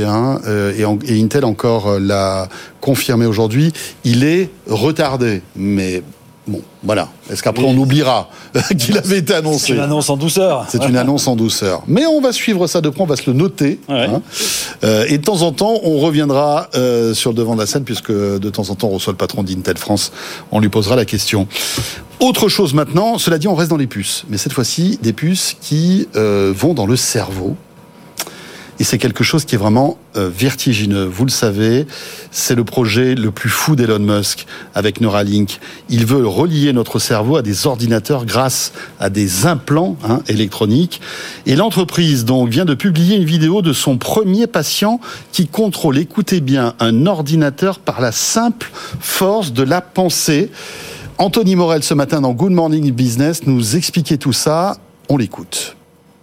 et Intel encore l'a confirmé aujourd'hui. Il est retardé, mais bon, voilà. Est-ce qu'après on oubliera qu'il avait été annoncé ? C'est une annonce en douceur. C'est une annonce en douceur. Mais on va suivre ça de près, on va se le noter. Ouais. Et de temps en temps, on reviendra sur le devant de la scène, puisque de temps en temps, on reçoit le patron d'Intel France. On lui posera la question. Autre chose maintenant, cela dit, on reste dans les puces. Mais cette fois-ci, des puces qui vont dans le cerveau. Et c'est quelque chose qui est vraiment vertigineux. Vous le savez, c'est le projet le plus fou d'Elon Musk avec Neuralink. Il veut relier notre cerveau à des ordinateurs grâce à des implants électroniques. Et l'entreprise donc vient de publier une vidéo de son premier patient qui contrôle, écoutez bien, un ordinateur par la simple force de la pensée. Anthony Morel, ce matin dans Good Morning Business, nous expliquait tout ça. On l'écoute.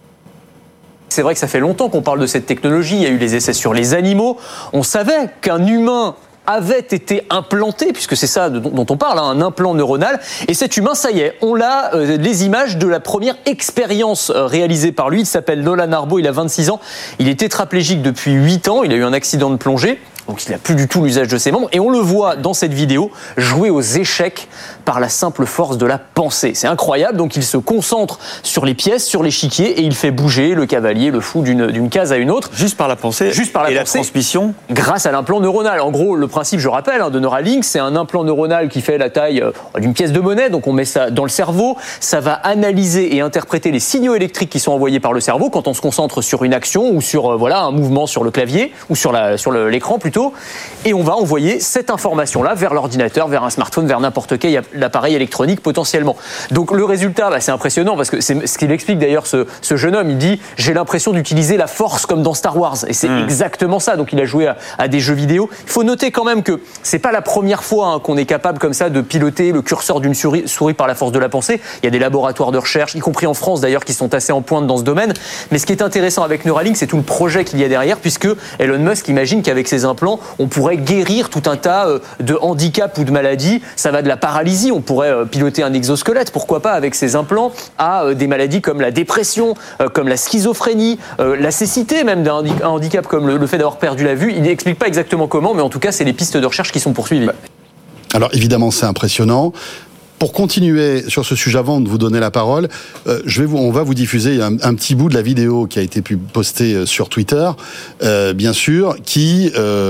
C'est vrai que ça fait longtemps qu'on parle de cette technologie. Il y a eu les essais sur les animaux. On savait qu'un humain avait été implanté, puisque c'est ça dont on parle, un implant neuronal. Et cet humain, ça y est, on a les images de la première expérience réalisée par lui. Il s'appelle Nolan Arbo, il a 26 ans. Il est tétraplégique depuis 8 ans. Il a eu un accident de plongée. Donc il n'a plus du tout l'usage de ses membres. Et on le voit dans cette vidéo jouer aux échecs par la simple force de la pensée. C'est incroyable. Donc il se concentre sur les pièces, sur l'échiquier, et il fait bouger le cavalier, le fou d'une case à une autre. Juste par la pensée. Juste par la pensée. La transmission. Grâce à l'implant neuronal. En gros, le principe, je rappelle, de Neuralink, c'est un implant neuronal qui fait la taille d'une pièce de monnaie. Donc on met ça dans le cerveau. Ça va analyser et interpréter les signaux électriques qui sont envoyés par le cerveau quand on se concentre sur une action ou sur un mouvement sur le clavier ou sur l'écran plutôt. Et on va envoyer cette information-là vers l'ordinateur, vers un smartphone, vers n'importe quel appareil électronique potentiellement. Donc le résultat, c'est impressionnant parce que c'est ce qu'il explique d'ailleurs ce jeune homme. Il dit « j'ai l'impression d'utiliser la force comme dans Star Wars ». Et c'est exactement ça. Donc il a joué à des jeux vidéo. Il faut noter quand même que c'est pas la première fois qu'on est capable comme ça de piloter le curseur d'une souris par la force de la pensée. Il y a des laboratoires de recherche, y compris en France d'ailleurs, qui sont assez en pointe dans ce domaine. Mais ce qui est intéressant avec Neuralink, c'est tout le projet qu'il y a derrière, puisque Elon Musk imagine qu'avec ses implants, on pourrait guérir tout un tas de handicaps ou de maladies. Ça va de la paralysie, on pourrait piloter un exosquelette, pourquoi pas, avec ces implants, à des maladies comme la dépression, comme la schizophrénie, la cécité même d'un handicap comme le fait d'avoir perdu la vue. Il n'explique pas exactement comment, mais en tout cas, c'est les pistes de recherche qui sont poursuivies. Alors évidemment, c'est impressionnant. Pour continuer sur ce sujet, avant de vous donner la parole, on va vous diffuser un petit bout de la vidéo qui a été postée sur Twitter, bien sûr, qui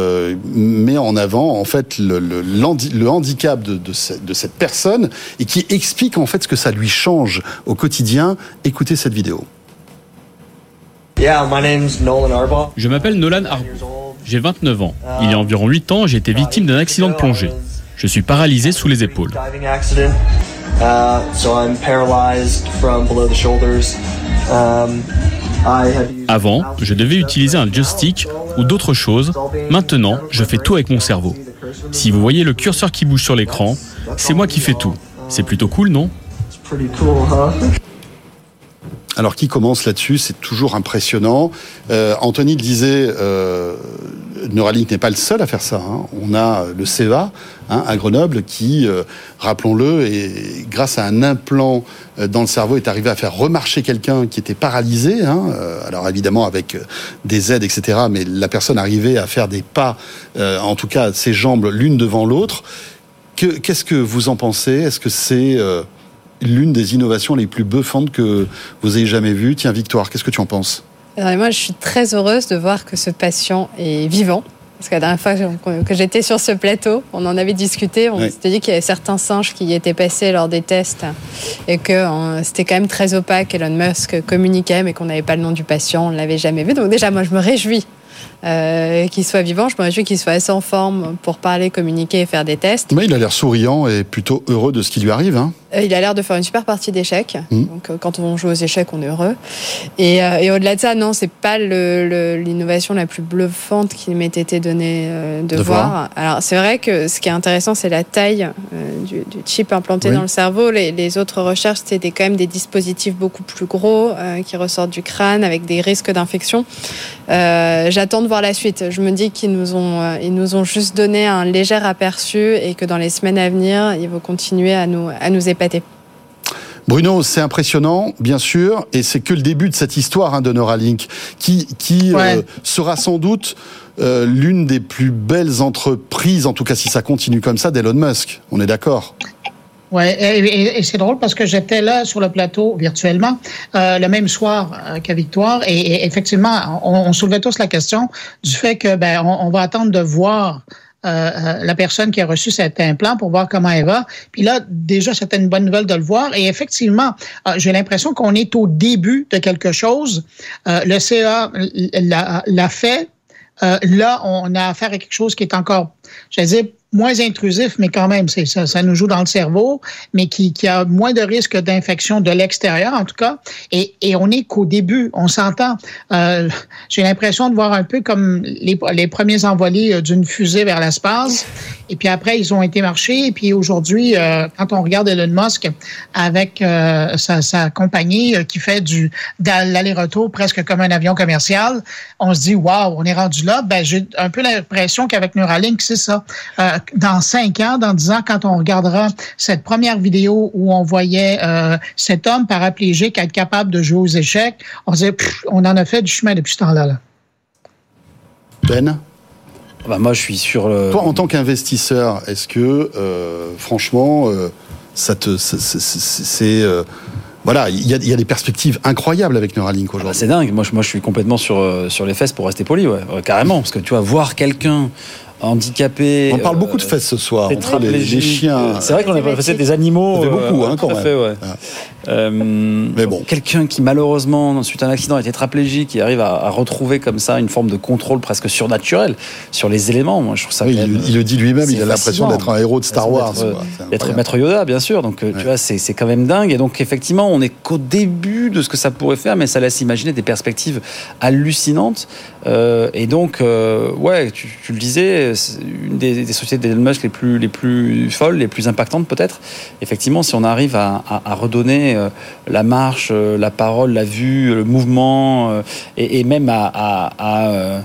met en avant en fait le handicap de cette personne et qui explique en fait ce que ça lui change au quotidien. Écoutez cette vidéo. Je m'appelle Nolan Arbo. J'ai 29 ans. Il y a environ 8 ans, j'ai été victime d'un accident de plongée. Je suis paralysé sous les épaules. Avant, je devais utiliser un joystick ou d'autres choses. Maintenant, je fais tout avec mon cerveau. Si vous voyez le curseur qui bouge sur l'écran, c'est moi qui fais tout. C'est plutôt cool, non ? Alors, qui commence là-dessus ? C'est toujours impressionnant. Anthony le disait, Neuralink n'est pas le seul à faire ça. On a le CEA à Grenoble qui, rappelons-le, et grâce à un implant dans le cerveau, est arrivé à faire remarcher quelqu'un qui était paralysé. Alors évidemment avec des aides, etc. Mais la personne arrivait à faire des pas, en tout cas ses jambes l'une devant l'autre. Qu'est-ce que vous en pensez ? Est-ce que c'est l'une des innovations les plus bluffantes que vous ayez jamais vues ? Tiens, Victoire, qu'est-ce que tu en penses ? Alors, moi, je suis très heureuse de voir que ce patient est vivant. Parce que la dernière fois que j'étais sur ce plateau, on en avait discuté. On s'était dit qu'il y avait certains singes qui y étaient passés lors des tests et que c'était quand même très opaque. Elon Musk communiquait, mais qu'on n'avait pas le nom du patient, on ne l'avait jamais vu. Donc déjà, moi, je me réjouis qu'il soit vivant. Je me réjouis qu'il soit assez en forme pour parler, communiquer et faire des tests. Mais il a l'air souriant et plutôt heureux de ce qui lui arrive, hein. Il a l'air de faire une super partie d'échecs. Donc, quand on joue aux échecs, on est heureux. Et au-delà de ça, non, c'est pas l'innovation la plus bluffante qui m'ait été donnée de voir. Alors, c'est vrai que ce qui est intéressant, c'est la taille du chip implanté dans le cerveau. Les autres recherches, c'était quand même des dispositifs beaucoup plus gros qui ressortent du crâne avec des risques d'infection. J'attends de voir la suite. Je me dis qu'ils nous ont juste donné un léger aperçu et que dans les semaines à venir, ils vont continuer à nous épater. Bruno, c'est impressionnant, bien sûr, et c'est que le début de cette histoire de Neuralink, qui sera sans doute l'une des plus belles entreprises, en tout cas si ça continue comme ça, d'Elon Musk. On est d'accord ? Oui, et c'est drôle parce que j'étais là sur le plateau virtuellement le même soir qu'à Victoire, et effectivement, on soulevait tous la question du fait que on va attendre de voir la personne qui a reçu cet implant pour voir comment elle va. Puis là, déjà, c'était une bonne nouvelle de le voir. Et effectivement, j'ai l'impression qu'on est au début de quelque chose. Le CA l'a fait. Là, on a affaire à quelque chose qui est encore, j'allais dire, moins intrusif, mais quand même, ça nous joue dans le cerveau, mais qui a moins de risque d'infection de l'extérieur, en tout cas. Et on est qu'au début, on s'entend. J'ai l'impression de voir un peu comme les premiers envolés d'une fusée vers l'espace. Et puis après, ils ont été marchés. Et puis aujourd'hui, quand on regarde Elon Musk avec sa compagnie qui fait de l'aller-retour presque comme un avion commercial, on se dit, waouh, on est rendu là. J'ai un peu l'impression qu'avec Neuralink, c'est ça. Dans 5 ans, dans 10 ans, quand on regardera cette première vidéo où on voyait cet homme paraplégique être capable de jouer aux échecs, on se dit, on en a fait du chemin depuis ce temps-là. Là. Ben ? Moi, je suis sur le... Toi, en tant qu'investisseur, est-ce que, franchement, voilà, il y a des perspectives incroyables avec Neuralink aujourd'hui. C'est dingue. Moi, je suis complètement sur les fesses pour rester poli, carrément. Parce que tu vois, voir quelqu'un handicapé. On parle beaucoup de fesses ce soir. Les chiens. C'est vrai qu'on a passé des animaux. Ça fait beaucoup, quand même. Fait, mais bon. Quelqu'un qui, malheureusement, suite à un accident, est tétraplégique, qui arrive à retrouver comme ça une forme de contrôle presque surnaturel sur les éléments. Moi, je trouve ça. Il le dit lui-même, il a l'impression d'être un héros de Star Wars. D'être Maître Yoda, bien sûr. Donc, tu vois, c'est quand même dingue. Et donc, effectivement, on n'est qu'au début de ce que ça pourrait faire, mais ça laisse imaginer des perspectives hallucinantes. Et donc, tu le disais, une des sociétés d'Elon Musk les plus folles, les plus impactantes peut-être. Effectivement, si on arrive à redonner la marche, la parole, la vue, le mouvement, et même à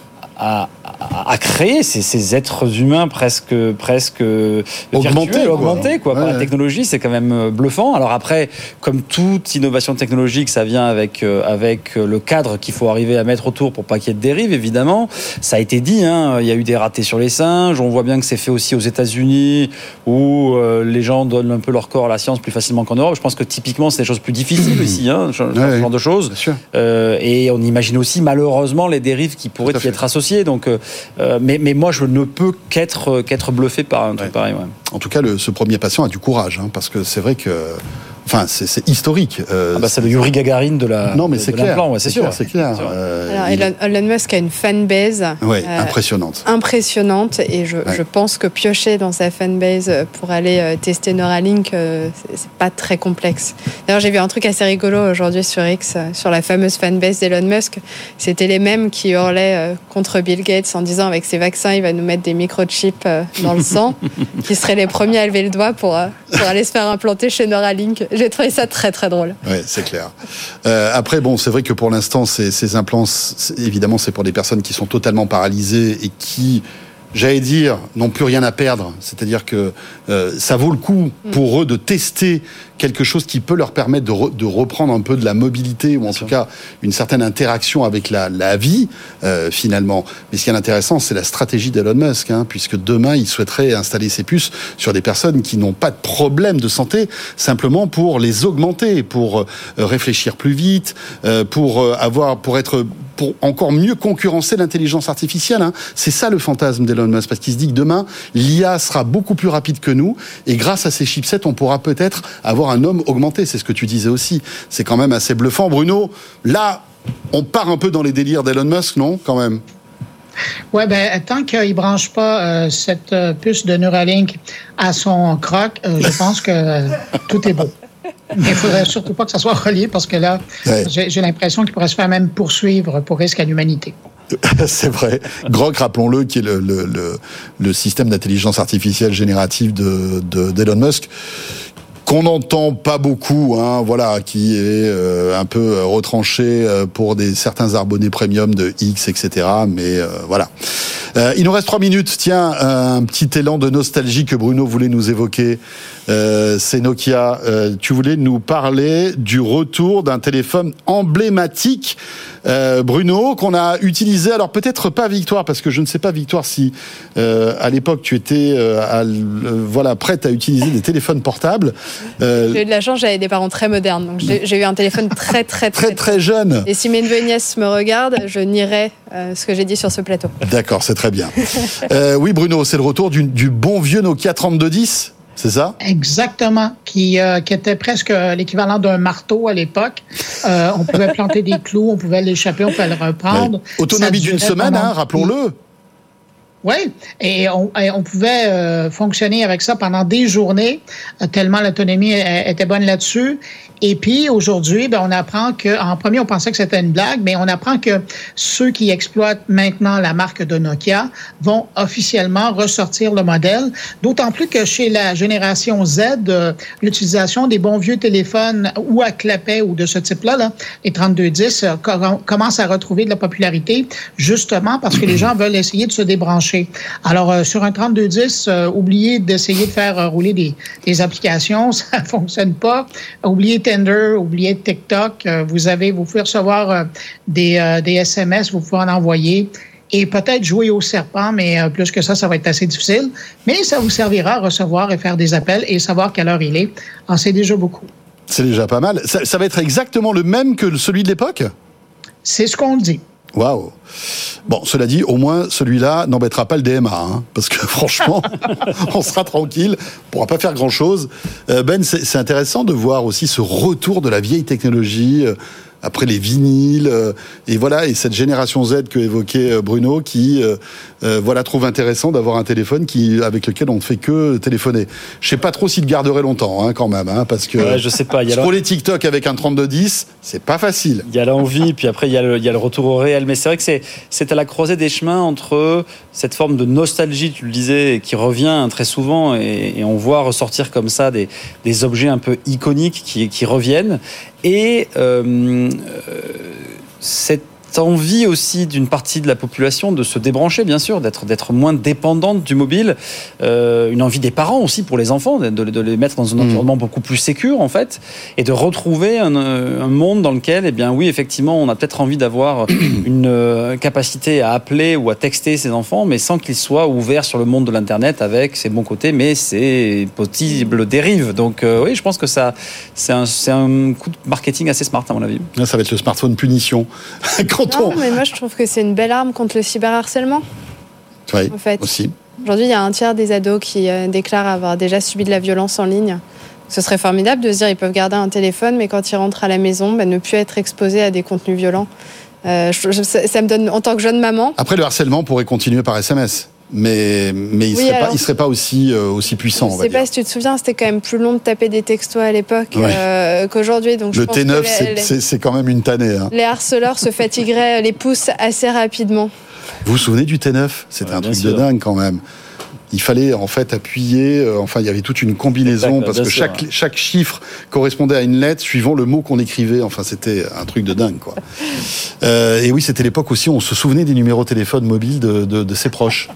créer ces êtres humains presque augmentés par la technologie, c'est quand même bluffant. Alors après, comme toute innovation technologique, ça vient avec le cadre qu'il faut arriver à mettre autour pour pas qu'il y ait de dérive, évidemment. Ça a été dit, il y a eu des ratés sur les singes. On voit bien que c'est fait aussi aux États-Unis, où les gens donnent un peu leur corps à la science plus facilement qu'en Europe. Je pense que typiquement, c'est des choses plus difficiles aussi, ce genre de choses. Et on imagine aussi malheureusement les dérives qui pourraient y être associées. Donc, mais moi, je ne peux qu'être bluffé par un truc pareil. Ouais. En tout cas, ce premier patient a du courage, parce que c'est vrai que... Enfin, c'est historique. C'est le Yuri Gagarin de la. Non, mais c'est clair. C'est sûr. C'est clair. Alors, Elon Musk a une fanbase impressionnante, et je pense que piocher dans sa fanbase pour aller tester Neuralink, c'est pas très complexe. D'ailleurs, j'ai vu un truc assez rigolo aujourd'hui sur X, sur la fameuse fanbase d'Elon Musk. C'était les mêmes qui hurlaient contre Bill Gates en disant avec ses vaccins, il va nous mettre des microchips dans le sang, qui seraient les premiers à lever le doigt pour aller se faire implanter chez Neuralink. J'ai trouvé ça très très drôle. Oui, c'est clair. Après, c'est vrai que pour l'instant, ces implants, évidemment, c'est pour des personnes qui sont totalement paralysées et qui j'allais dire, n'ont plus rien à perdre. C'est-à-dire que ça vaut le coup pour eux de tester quelque chose qui peut leur permettre de reprendre un peu de la mobilité, ou en tout cas une certaine interaction avec la vie, finalement. Mais ce qui est intéressant, c'est la stratégie d'Elon Musk, puisque demain, il souhaiterait installer ces puces sur des personnes qui n'ont pas de problème de santé, simplement pour les augmenter, pour réfléchir plus vite, pour encore mieux concurrencer l'intelligence artificielle. C'est ça le fantasme d'Elon Musk, parce qu'il se dit que demain, l'IA sera beaucoup plus rapide que nous, et grâce à ces chipsets, on pourra peut-être avoir un homme augmenté. C'est ce que tu disais aussi. C'est quand même assez bluffant. Bruno, là, on part un peu dans les délires d'Elon Musk, non, quand même? Oui, tant qu'il ne branche pas cette puce de Neuralink à son croc, je pense que tout est beau. Mais il ne faudrait surtout pas que ça soit relié, parce que là, j'ai l'impression qu'il pourrait se faire même poursuivre pour risque à l'humanité. C'est vrai. Grok, rappelons-le, qui est le système d'intelligence artificielle générative d'Elon Musk, qu'on n'entend pas beaucoup, qui est un peu retranché pour certains abonnés premium de X, etc. Mais voilà. Il nous reste 3 minutes. Tiens, un petit élan de nostalgie que Bruno voulait nous évoquer. C'est Nokia. Tu voulais nous parler du retour d'un téléphone emblématique, Bruno, qu'on a utilisé. Alors peut-être pas Victoire, parce que je ne sais pas, Victoire, si à l'époque tu étais prête à utiliser des téléphones portables. J'ai eu de la chance, j'avais des parents très modernes, donc j'ai eu un téléphone très jeune. Et si mes neveux et nièces me regardent, je nierai ce que j'ai dit sur ce plateau. D'accord, c'est très bien. Oui, Bruno, c'est le retour du bon vieux Nokia 3210. C'est ça? Exactement, qui était presque l'équivalent d'un marteau à l'époque. On pouvait planter des clous, on pouvait l'échapper, on pouvait le reprendre. Autonomie d'une semaine, rappelons-le. Oui, et on pouvait fonctionner avec ça pendant des journées, tellement l'autonomie était bonne là-dessus. Et puis, aujourd'hui, on apprend en premier, on pensait que c'était une blague, mais on apprend que ceux qui exploitent maintenant la marque de Nokia vont officiellement ressortir le modèle. D'autant plus que chez la génération Z, l'utilisation des bons vieux téléphones ou à clapet ou de ce type-là, les 3210, commence à retrouver de la popularité, justement parce que les gens veulent essayer de se débrancher. Alors, sur un 3210, oubliez d'essayer de faire rouler des applications, ça fonctionne pas. Oubliez Tinder, oubliez TikTok. Vous pouvez recevoir des SMS, vous pouvez en envoyer et peut-être jouer au serpent, mais plus que ça va être assez difficile. Mais ça vous servira à recevoir et faire des appels et savoir quelle heure il est. C'est déjà beaucoup. C'est déjà pas mal. Ça va être exactement le même que celui de l'époque? C'est ce qu'on dit. Waouh. Bon, cela dit, au moins, celui-là n'embêtera pas le DMA, parce que franchement, on sera tranquille, on pourra pas faire grand-chose. Ben, c'est intéressant de voir aussi ce retour de la vieille technologie, après les vinyles, et cette génération Z que évoquait Bruno, qui trouve intéressant d'avoir un téléphone avec lequel on ne fait que téléphoner. Je sais pas trop s'il garderait longtemps, quand même, parce que je sais pas. scroller TikTok avec un 3210, c'est pas facile. Il y a l'envie, puis après il y a le retour au réel. Mais c'est vrai que c'est à la croisée des chemins entre cette forme de nostalgie, tu le disais, qui revient très souvent, et on voit ressortir comme ça des objets un peu iconiques qui reviennent, et cette envie aussi d'une partie de la population de se débrancher, bien sûr, d'être moins dépendante du mobile, une envie des parents aussi pour les enfants, de les mettre dans un environnement beaucoup plus sécure, en fait, et de retrouver un monde dans lequel, effectivement, on a peut-être envie d'avoir une capacité à appeler ou à texter ses enfants, mais sans qu'ils soient ouverts sur le monde de l'Internet avec ses bons côtés, mais ses possibles dérives. Donc oui, je pense que c'est un coup de marketing assez smart, à mon avis. Ça va être le smartphone punition. Non, mais moi je trouve que c'est une belle arme contre le cyberharcèlement. Oui, en fait. Aussi. Aujourd'hui, il y a un tiers des ados qui déclarent avoir déjà subi de la violence en ligne. Ce serait formidable de se dire qu'ils peuvent garder un téléphone, mais quand ils rentrent à la maison, ne plus être exposés à des contenus violents. Ça me donne, en tant que jeune maman... Après, le harcèlement pourrait continuer par SMS. Mais il serait pas aussi puissant. Je sais pas si tu te souviens, c'était quand même plus long de taper des textos à l'époque qu'aujourd'hui. Donc le T9, c'est quand même une tannée. Les harceleurs se fatigueraient les pouces assez rapidement. Vous vous souvenez du T9 ? C'était un truc de dingue quand même. Il fallait en fait appuyer, il y avait toute une combinaison parce que chaque chiffre correspondait à une lettre suivant le mot qu'on écrivait. Enfin, c'était un truc de dingue, quoi. Et oui, c'était l'époque aussi où on se souvenait des numéros de téléphone mobile de ses proches.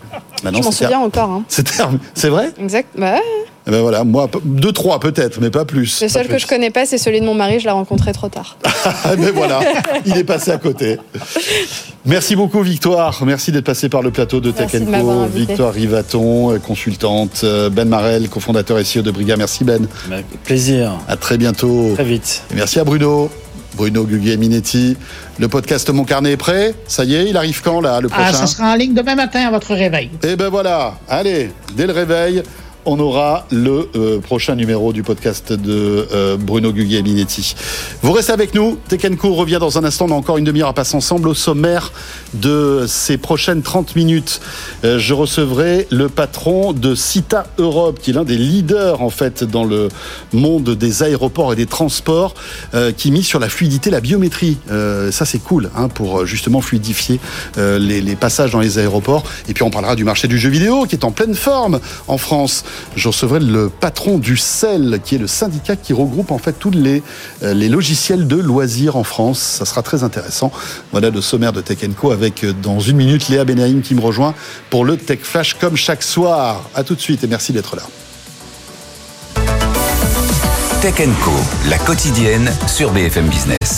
Maintenant, je m'en souviens encore. Hein. C'est vrai? Exact. Bah, et ben voilà, moi 2-3 peut-être, mais pas plus. Le seul que je connais pas, c'est celui de mon mari. Je l'ai rencontré trop tard. Mais voilà, il est passé à côté. Merci beaucoup Victoire. Merci d'être passé par le plateau de Tech & Co. Victoire Rivaton, consultante. Ben Marel, cofondateur et CEO de Briga. Merci Ben. Avec plaisir. À très bientôt. Très vite. Et merci à Bruno Guglielminetti. Le podcast Mon Carnet est prêt. Ça y est, il arrive quand là, le prochain? Ça sera en ligne demain matin à votre réveil. Et ben voilà, allez, dès le réveil, on aura le prochain numéro du podcast de Bruno Guglielminetti. Vous restez avec nous. Tech & Co revient dans un instant. On a encore une demi-heure à passer ensemble. Au sommaire de ces prochaines 30 minutes, je recevrai le patron de Cita Europe, qui est l'un des leaders en fait dans le monde des aéroports et des transports, qui mise sur la fluidité, la biométrie. Ça c'est cool pour justement fluidifier les passages dans les aéroports. Et puis on parlera du marché du jeu vidéo qui est en pleine forme en France. Je recevrai le patron du CEL, qui est le syndicat qui regroupe en fait tous les logiciels de loisirs en France. Ça sera très intéressant. Voilà le sommaire de Tech & Co avec dans une minute Léa Benaïm qui me rejoint pour le Tech Flash comme chaque soir. À tout de suite et merci d'être là. Tech & Co, la quotidienne sur BFM Business.